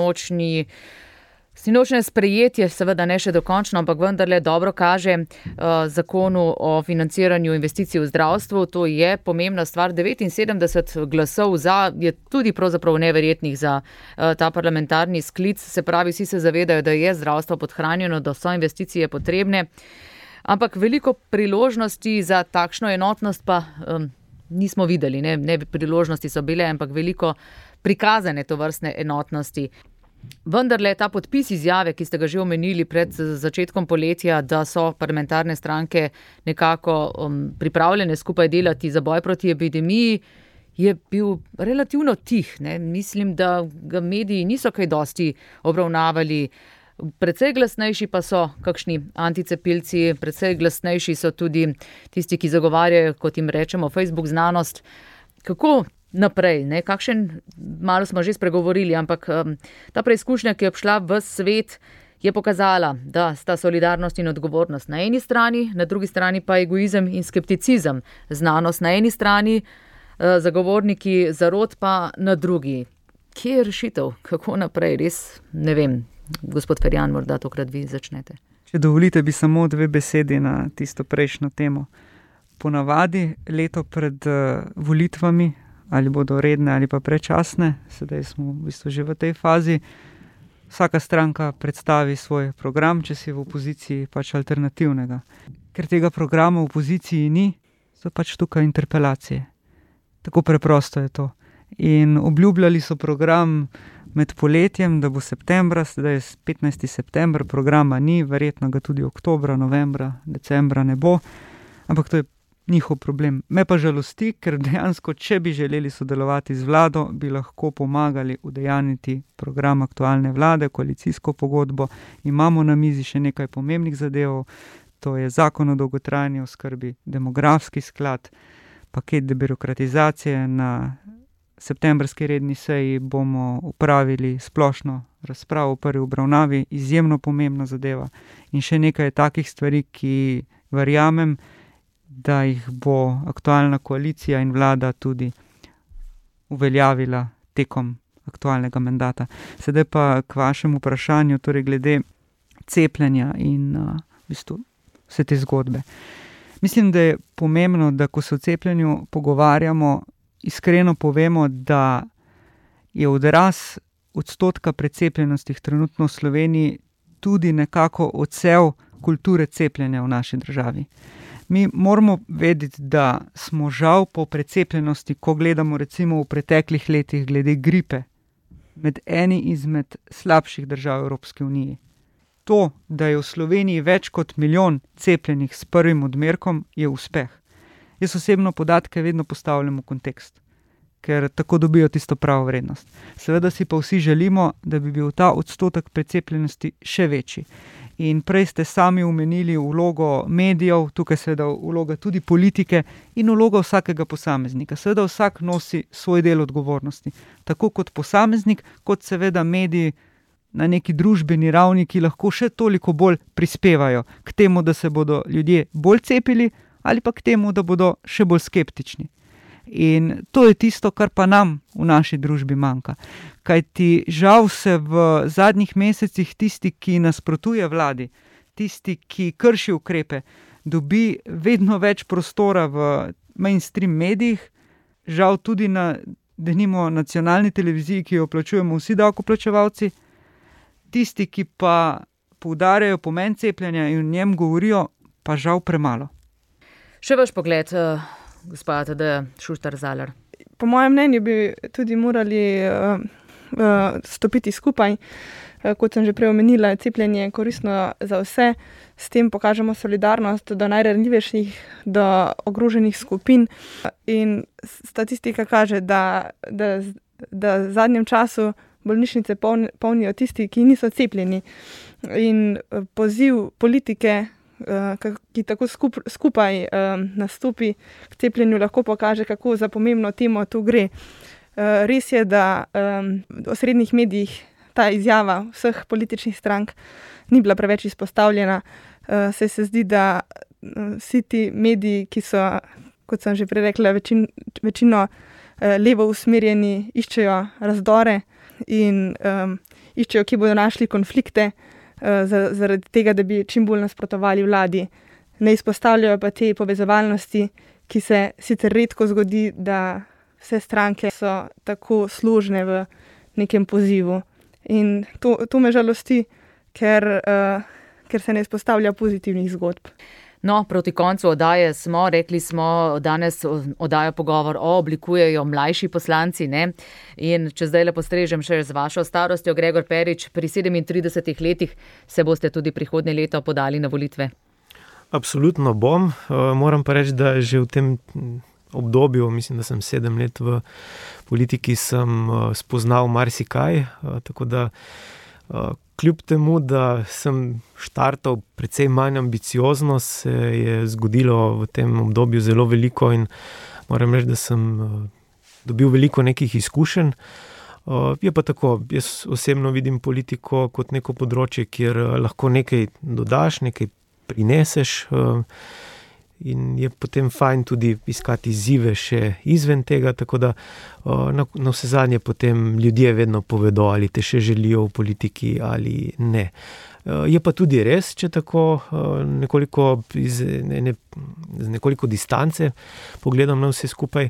sinočne sprejetje, seveda ne še dokončno, ampak vendarle dobro kaže zakonu o financiranju investicij v zdravstvu. To je pomembna stvar. 79 glasov za je tudi pravzaprav neverjetnih za ta parlamentarni sklic. Se pravi, vsi se zavedajo, da je zdravstvo podhranjeno, da so investicije potrebne. Ampak veliko priložnosti za takšno enotnost pa nismo videli. Ne priložnosti so bile, ampak veliko prikazane tovrstne enotnosti. Vendarle ta podpis izjave, ki ste ga že omenili pred začetkom poletja, da so parlamentarne stranke nekako pripravljene skupaj delati za boj proti epidemiji, je bil relativno tih. Mislim, da ga mediji niso kaj dosti obravnavali. Precej glasnejši pa so kakšni anticepilci, precej glasnejši so tudi tisti, ki zagovarjajo, kot jim rečemo, Facebook znanost. Kako naprej, malo smo že spregovorili, ampak ta preizkušnja, ki je obšla v svet, je pokazala, da sta solidarnost in odgovornost na eni strani, na drugi strani pa egoizem in skepticizem. Znanost na eni strani, zagovorniki zarot pa na drugi. Kje je rešitev? Kako naprej? Res ne vem. Gospod Ferjan, morda tokrat vi začnete. Če dovolite, bi samo 2 besedi na tisto prejšnjo temo. Ponavadi leto pred volitvami, ali bodo redne ali pa predčasne, sedaj smo v bistvu že v tej fazi, vsaka stranka predstavi svoj program, če si v opoziciji pač alternativnega. Ker tega programa v opoziciji ni, so pač tukaj interpelacije. Tako preprosto je to. In obljubljali so program med poletjem, da bo septembra, sedaj je 15. september, programa ni, verjetno ga tudi oktobra, novembra, decembra ne bo, ampak to je njihov problem. Me pa žalosti, ker dejansko, če bi želeli sodelovati z vlado, bi lahko pomagali udejaniti program aktualne vlade, koalicijsko pogodbo. Imamo na mizi še nekaj pomembnih zadev, to je zakon o dolgotrajni oskrbi, demografski sklad, paket debirokratizacije. Na septembrski redni seji bomo upravili splošno razpravo v prvi obravnavi, izjemno pomembna zadeva. In še nekaj takih stvari, ki verjamem, da jih bo aktualna koalicija in vlada tudi uveljavila tekom aktualnega mandata. Sedaj pa k vašemu vprašanju, torej glede cepljenja in v bistvu vse te zgodbe. Mislim, da je pomembno, da ko se o cepljenju pogovarjamo, iskreno povemo, da je odraz odstotka precepljenosti trenutno v Sloveniji tudi nekako odsev kulture cepljenja v naši državi. Mi moramo vedeti, da smo žal po precepljenosti, ko gledamo recimo v preteklih letih glede gripe, med eni izmed slabših držav Evropske unije. To, da je v Sloveniji več kot 1 milijon cepljenih s prvim odmerkom, je uspeh. Jaz osebno podatke vedno postavljam v kontekst, ker tako dobijo tisto pravo vrednost. Seveda si pa vsi želimo, da bi bil ta odstotek precepljenosti še večji. In prej ste sami omenili vlogo medijev, tukaj seveda vloga tudi politike in vloga vsakega posameznika. Seveda vsak nosi svoj del odgovornosti, tako kot posameznik, kot seveda mediji na neki družbeni ravni, ki lahko še toliko bolj prispevajo k temu, da se bodo ljudje bolj cepili ali pa k temu, da bodo še bolj skeptični. In to je tisto, kar pa nam v naši družbi manjka. Kajti žal se v zadnjih mesecih tisti, ki nasprotuje vladi, tisti, ki krši ukrepe, dobi vedno več prostora v mainstream medijih, žal tudi na denimo nacionalni televiziji, ki jo plačujemo vsi davkoplačevalci, tisti, ki pa poudarjajo pomen cepljenja in o njem govorijo, pa žal premalo. Še vaš pogled, gospod Tadeja Šuštar-Zalar. Po mojem mnenju bi tudi morali stopiti skupaj. Kot sem že prej omenila, cepljenje je koristno za vse. S tem pokažemo solidarnost do najranljivejših, do ogroženih skupin. In statistika kaže, da v zadnjem času bolnišnice polnijo tisti, ki niso cepljeni. In poziv politike, ki tako skupaj nastopi k cepljenju, lahko pokaže, kako za pomembno temo tu gre. Res je, da v osrednjih medijih ta izjava vseh političnih strank ni bila preveč izpostavljena. Se zdi, da vsi ti mediji, ki so, kot sem že prej rekla, večino levo usmerjeni, iščejo razdore in iščejo, kje bodo našli konflikte, zaradi tega, da bi čim bolj nasprotovali vladi. Ne izpostavljajo pa te povezovalnosti, ki se sicer redko zgodi, da vse stranke so tako složne v nekem pozivu. In to me žalosti, ker se ne izpostavlja pozitivnih zgodb. No, proti koncu oddaje rekli smo, danes oddajo Pogovor oblikujejo mlajši poslanci, ne? In če zdaj le postrežem še z vašo starostjo, Gregor Perič, pri 37 letih se boste tudi prihodnje leto podali na volitve? Absolutno bom. Moram pa reči, da že v tem obdobju, mislim, da sem 7 let v politiki, sem spoznal marsikaj, tako da kljub temu, da sem štartal precej manj ambiciozno, se je zgodilo v tem obdobju zelo veliko in moram reči, da sem dobil veliko nekih izkušenj. Je pa tako, jaz osebno vidim politiko kot neko področje, kjer lahko nekaj dodaš, nekaj prineseš. in je potem fajn tudi iskati izzive še izven tega, tako da na vse zadnje potem ljudje vedno povedo, ali te še želijo v politiki ali ne. Je pa tudi res, če tako nekoliko z nekoliko distance pogledam na vse skupaj,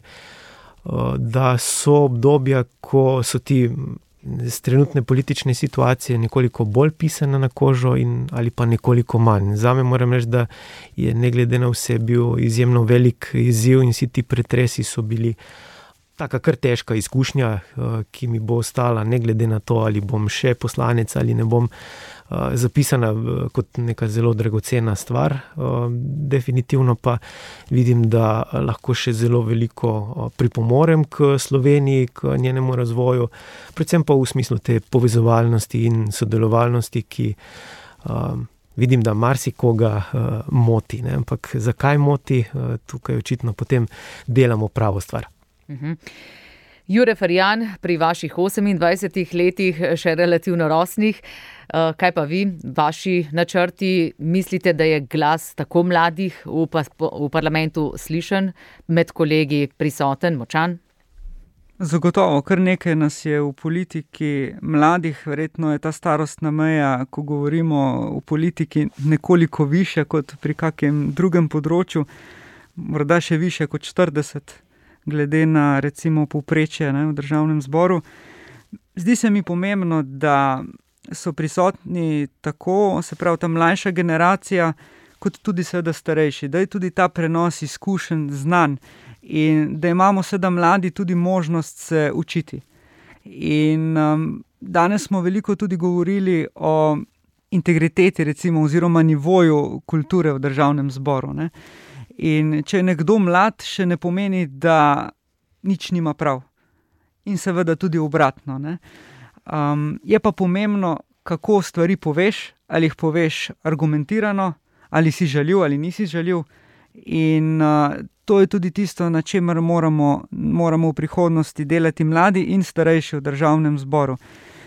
da so obdobja, ko so ti z trenutne politične situacije nekoliko bolj pisane na kožo ali pa nekoliko manj. Zame moram reči, da je ne glede na vse bil izjemno velik izziv in vsi ti pretresi so bili taka kar težka izkušnja, ki mi bo ostala ne glede na to, ali bom še poslanec ali ne bom, zapisana kot neka zelo dragocena stvar. Definitivno pa vidim, da lahko še zelo veliko pripomorem k Sloveniji, k njenemu razvoju, predvsem pa v smislu te povezovalnosti in sodelovalnosti, ki vidim, da marsikoga moti, ne? Ampak zakaj moti, tukaj očitno potem delamo pravo stvar. Jure Ferjan, pri vaših 28 letih, še relativno rosnih, kaj pa vi, vaši načrti, mislite, da je glas tako mladih v parlamentu slišen, med kolegi prisoten, močan? Zagotovo, kar nekaj nas je v politiki mladih, verjetno je ta starostna meja, ko govorimo o politiki, nekoliko više kot pri kakem drugem področju, morda še više kot 40, glede na recimo povprečje v državnem zboru. Zdi se mi pomembno, da so prisotni tako, se pravi ta mlajša generacija, kot tudi seveda starejši, da je tudi ta prenos izkušenj, znanj in da imamo seveda mladi tudi možnost se učiti. In danes smo veliko tudi govorili o integriteti recimo oziroma nivoju kulture v državnem zboru, ne. In če je nekdo mlad, še ne pomeni, da nič nima prav. In seveda tudi obratno, ne. Je pa pomembno, kako stvari poveš, ali jih poveš argumentirano, ali si žaljiv ali nisi žaljiv. In to je tudi tisto, na čemer moramo v prihodnosti delati mladi in starejši v državnem zboru.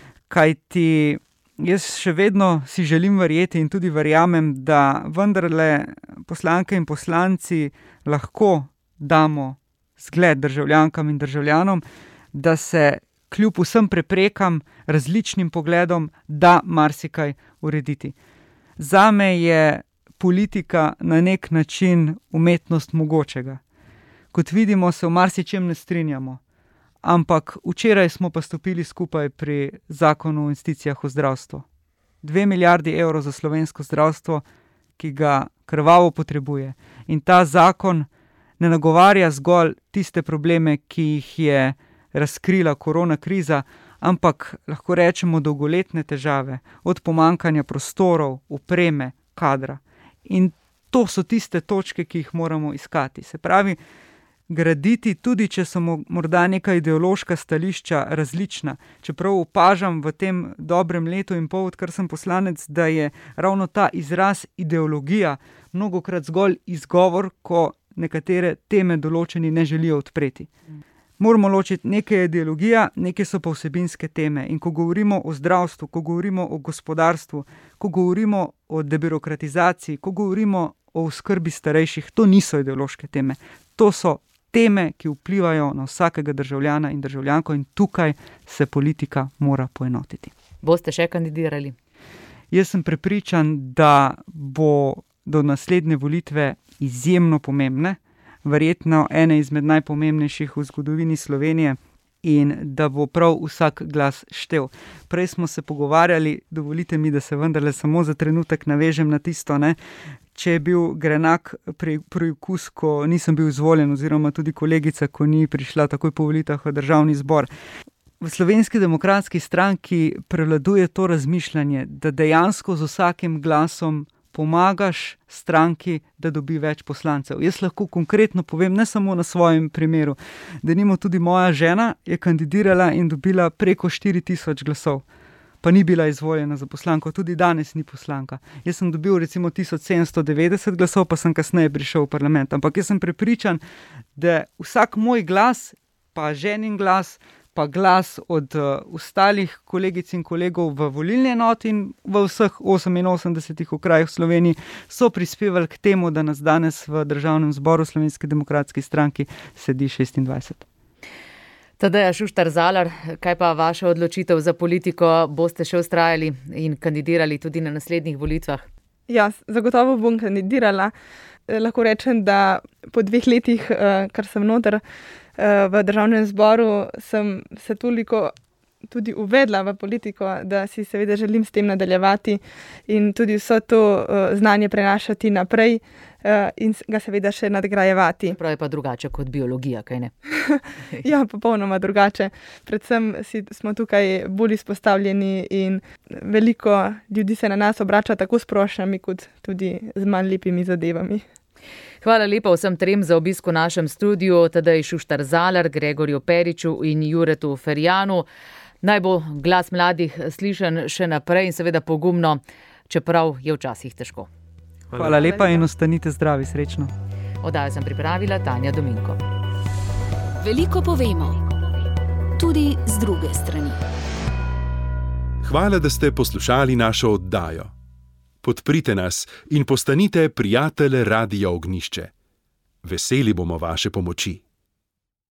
Kajti jaz še vedno si želim verjeti in tudi verjamem, da vendarle poslanke in poslanci lahko damo zgled državljankam in državljanom, da se kljub vsem preprekam, različnim pogledom, da marsikaj urediti. Zame je politika na nek način umetnost mogočega. Kot vidimo, se v marsičem ne strinjamo. Ampak včeraj smo pa stopili skupaj pri zakonu o investicijah v zdravstvo. 2 milijardi evrov za slovensko zdravstvo, ki ga krvavo potrebuje. In ta zakon ne nagovarja zgolj tiste probleme, ki jih je razkrila korona kriza, ampak lahko rečemo dolgoletne težave, od pomanjkanja prostorov, opreme, kadra. In to so tiste točke, ki jih moramo iskati. Se pravi, graditi, tudi če so morda neka ideološka stališča različna. Čeprav opažam v tem dobrem letu in pol, odkar sem poslanec, da je ravno ta izraz ideologija mnogokrat zgolj izgovor, ko nekatere teme določeni ne želijo odpreti. Moramo ločiti, nekaj je ideologija, nekaj so pa vsebinske teme. In ko govorimo o zdravstvu, ko govorimo o gospodarstvu, ko govorimo o debirokratizaciji, ko govorimo o oskrbi starejših, to niso ideološke teme. To so teme, ki vplivajo na vsakega državljana in državljanko in tukaj se politika mora poenotiti. Boste še kandidirali? Jaz sem prepričan, da bo do naslednje volitve izjemno pomembne, verjetno ene izmed najpomembnejših v zgodovini Slovenije in da bo prav vsak glas štel. Prej smo se pogovarjali, dovolite mi, da se vendarle samo za trenutek navežem na tisto, ne, če je bil grenak preizkus, ko nisem bil izvoljen, oziroma tudi kolegica, ko ni prišla takoj po volitvah v državni zbor. V Slovenski demokratski stranki prevladuje to razmišljanje, da dejansko z vsakim glasom pomagaš stranki, da dobi več poslancev. Jaz lahko konkretno povem, ne samo na svojem primeru, denimo tudi moja žena je kandidirala in dobila preko 4000 glasov. Pa ni bila izvoljena za poslanko, tudi danes ni poslanka. Jaz sem dobil recimo 1790 glasov, pa sem kasneje prišel v parlament. Ampak jaz sem prepričan, da vsak moj glas, pa ženin glas, pa glas od ostalih kolegic in kolegov v volilni enoti in v vseh 88 okrajih v Sloveniji so prispevali k temu, da nas danes v Državnem zboru Slovenske demokratske stranke sedi 26. Tadeja Šuštar Zalar, kaj pa vaša odločitev za politiko? Boste še vztrajali in kandidirali tudi na naslednjih volitvah? Ja, zagotovo bom kandidirala. Lahko rečem, da po 2 letih, kar sem noter v Državnem zboru, sem se toliko tudi uvedla v politiko, da si seveda želim s tem nadaljevati in tudi vso to znanje prenašati naprej in ga seveda še nadgrajevati. Prav je pa drugače kot biologija, kaj ne? Ja, popolnoma drugače. Predvsem smo tukaj bolj izpostavljeni in veliko ljudi se na nas obrača tako s prošnjami, kot tudi z manj lepimi zadevami. Hvala lepa vsem trem za obisk v našem studiu, Tadeji Šuštar Zalar, Gregorju Periču in Juretu Ferjanu. Naj bo glas mladih slišen še naprej in seveda pogumno, čeprav je včasih težko. Hvala lepa in ostanite zdravi, srečno. Oddajo sem pripravila Tanja Dominko. Veliko povemo, tudi z druge strani. Hvala, da ste poslušali našo oddajo. Podprite nas in postanite prijatelj Radia Ognjišče. Veseli bomo vaše pomoči.